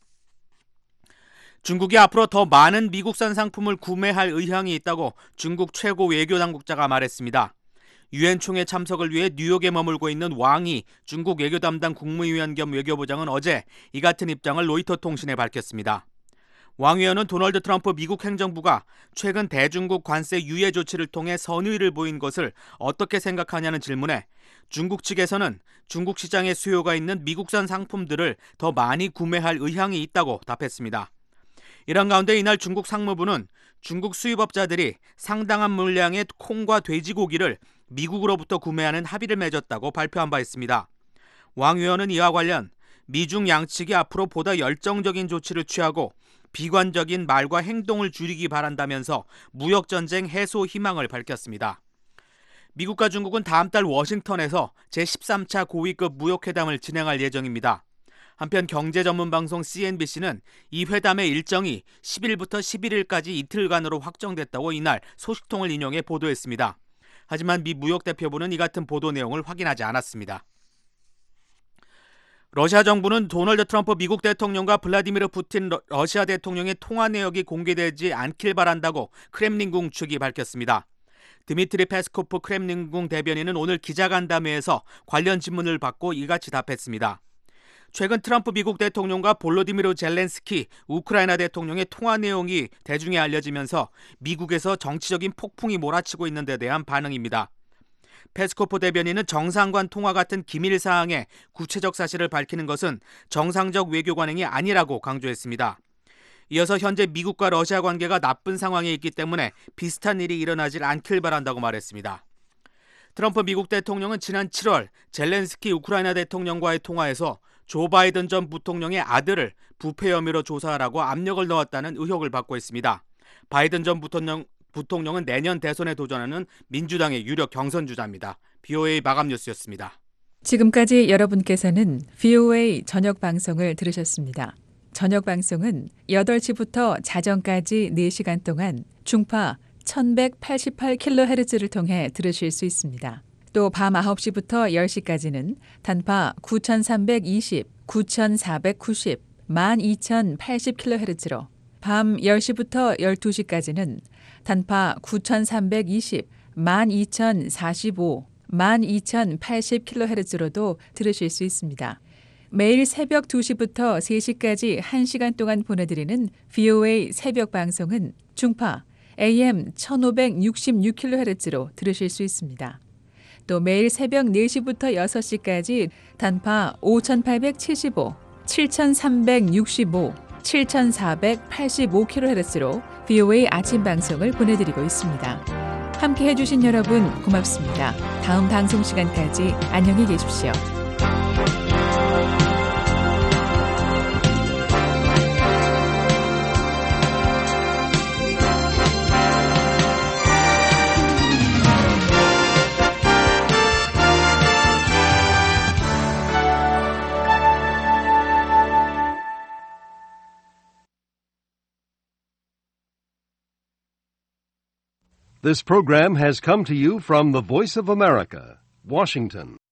S4: 중국이 앞으로 더 많은 미국산 상품을 구매할 의향이 있다고 중국 최고 외교당국자가 말했습니다. 유엔 총회 참석을 위해 뉴욕에 머물고 있는 왕이 중국 외교 담당 국무위원 겸 외교부장은 어제 이 같은 입장을 로이터 통신에 밝혔습니다. 왕 의원은 도널드 트럼프 미국 행정부가 최근 대중국 관세 유예 조치를 통해 선의를 보인 것을 어떻게 생각하냐는 질문에 중국 측에서는 중국 시장에 수요가 있는 미국산 상품들을 더 많이 구매할 의향이 있다고 답했습니다. 이런 가운데 이날 중국 상무부는 중국 수입업자들이 상당한 물량의 콩과 돼지고기를 미국으로부터 구매하는 합의를 맺었다고 발표한 바 있습니다. 왕 의원은 이와 관련 미중 양측이 앞으로 보다 열정적인 조치를 취하고 비관적인 말과 행동을 줄이기 바란다면서 무역전쟁 해소 희망을 밝혔습니다. 미국과 중국은 다음 달 워싱턴에서 제13차 고위급 무역회담을 진행할 예정입니다. 한편 경제전문방송 CNBC는 이 회담의 일정이 10일부터 11일까지 이틀간으로 확정됐다고 이날 소식통을 인용해 보도했습니다. 하지만 미 무역대표부는 이 같은 보도 내용을 확인하지 않았습니다. 러시아 정부는 도널드 트럼프 미국 대통령과 블라디미르 푸틴 러시아 대통령의 통화 내역이 공개되지 않길 바란다고 크렘린궁 측이 밝혔습니다. 드미트리 페스코프 크렘린궁 대변인은 오늘 기자간담회에서 관련 질문을 받고 이같이 답했습니다. 최근 트럼프 미국 대통령과 볼로디미르 젤렌스키 우크라이나 대통령의 통화 내용이 대중에 알려지면서 미국에서 정치적인 폭풍이 몰아치고 있는 데 대한 반응입니다. 페스코프 대변인은 정상간 통화 같은 기밀 사항에 구체적 사실을 밝히는 것은 정상적 외교 관행이 아니라고 강조했습니다. 이어서 현재 미국과 러시아 관계가 나쁜 상황에 있기 때문에 비슷한 일이 일어나질 않길 바란다고 말했습니다. 트럼프 미국 대통령은 지난 7월 젤렌스키 우크라이나 대통령과의 통화에서 조 바이든 전 부통령의 아들을 부패 혐의로 조사하라고 압력을 넣었다는 의혹을 받고 있습니다. 바이든 전 부통령은 내년 대선에 도전하는 민주당의 유력 경선주자입니다. BOA 마감 뉴스였습니다.
S1: 지금까지 여러분께서는 VOA 저녁 방송을 들으셨습니다. 저녁 방송은 8시부터 자정까지 4시간 동안 중파 1188kHz를 통해 들으실 수 있습니다. 또 밤 9시부터 10시까지는 단파 9320, 9490, 12080kHz로 밤 10시부터 12시까지는 단파 9320, 12045, 12080kHz로도 들으실 수 있습니다. 매일 새벽 2시부터 3시까지 1시간 동안 보내드리는 VOA 새벽 방송은 중파 AM 1566kHz로 들으실 수 있습니다. 또 매일 새벽 4시부터 6시까지 단파 5875, 7365, 7485kHz로 VOA 아침 방송을 보내드리고 있습니다. 함께 해주신 여러분 고맙습니다. 다음 방송 시간까지 안녕히 계십시오.
S6: This program has come to you from the Voice of America, Washington.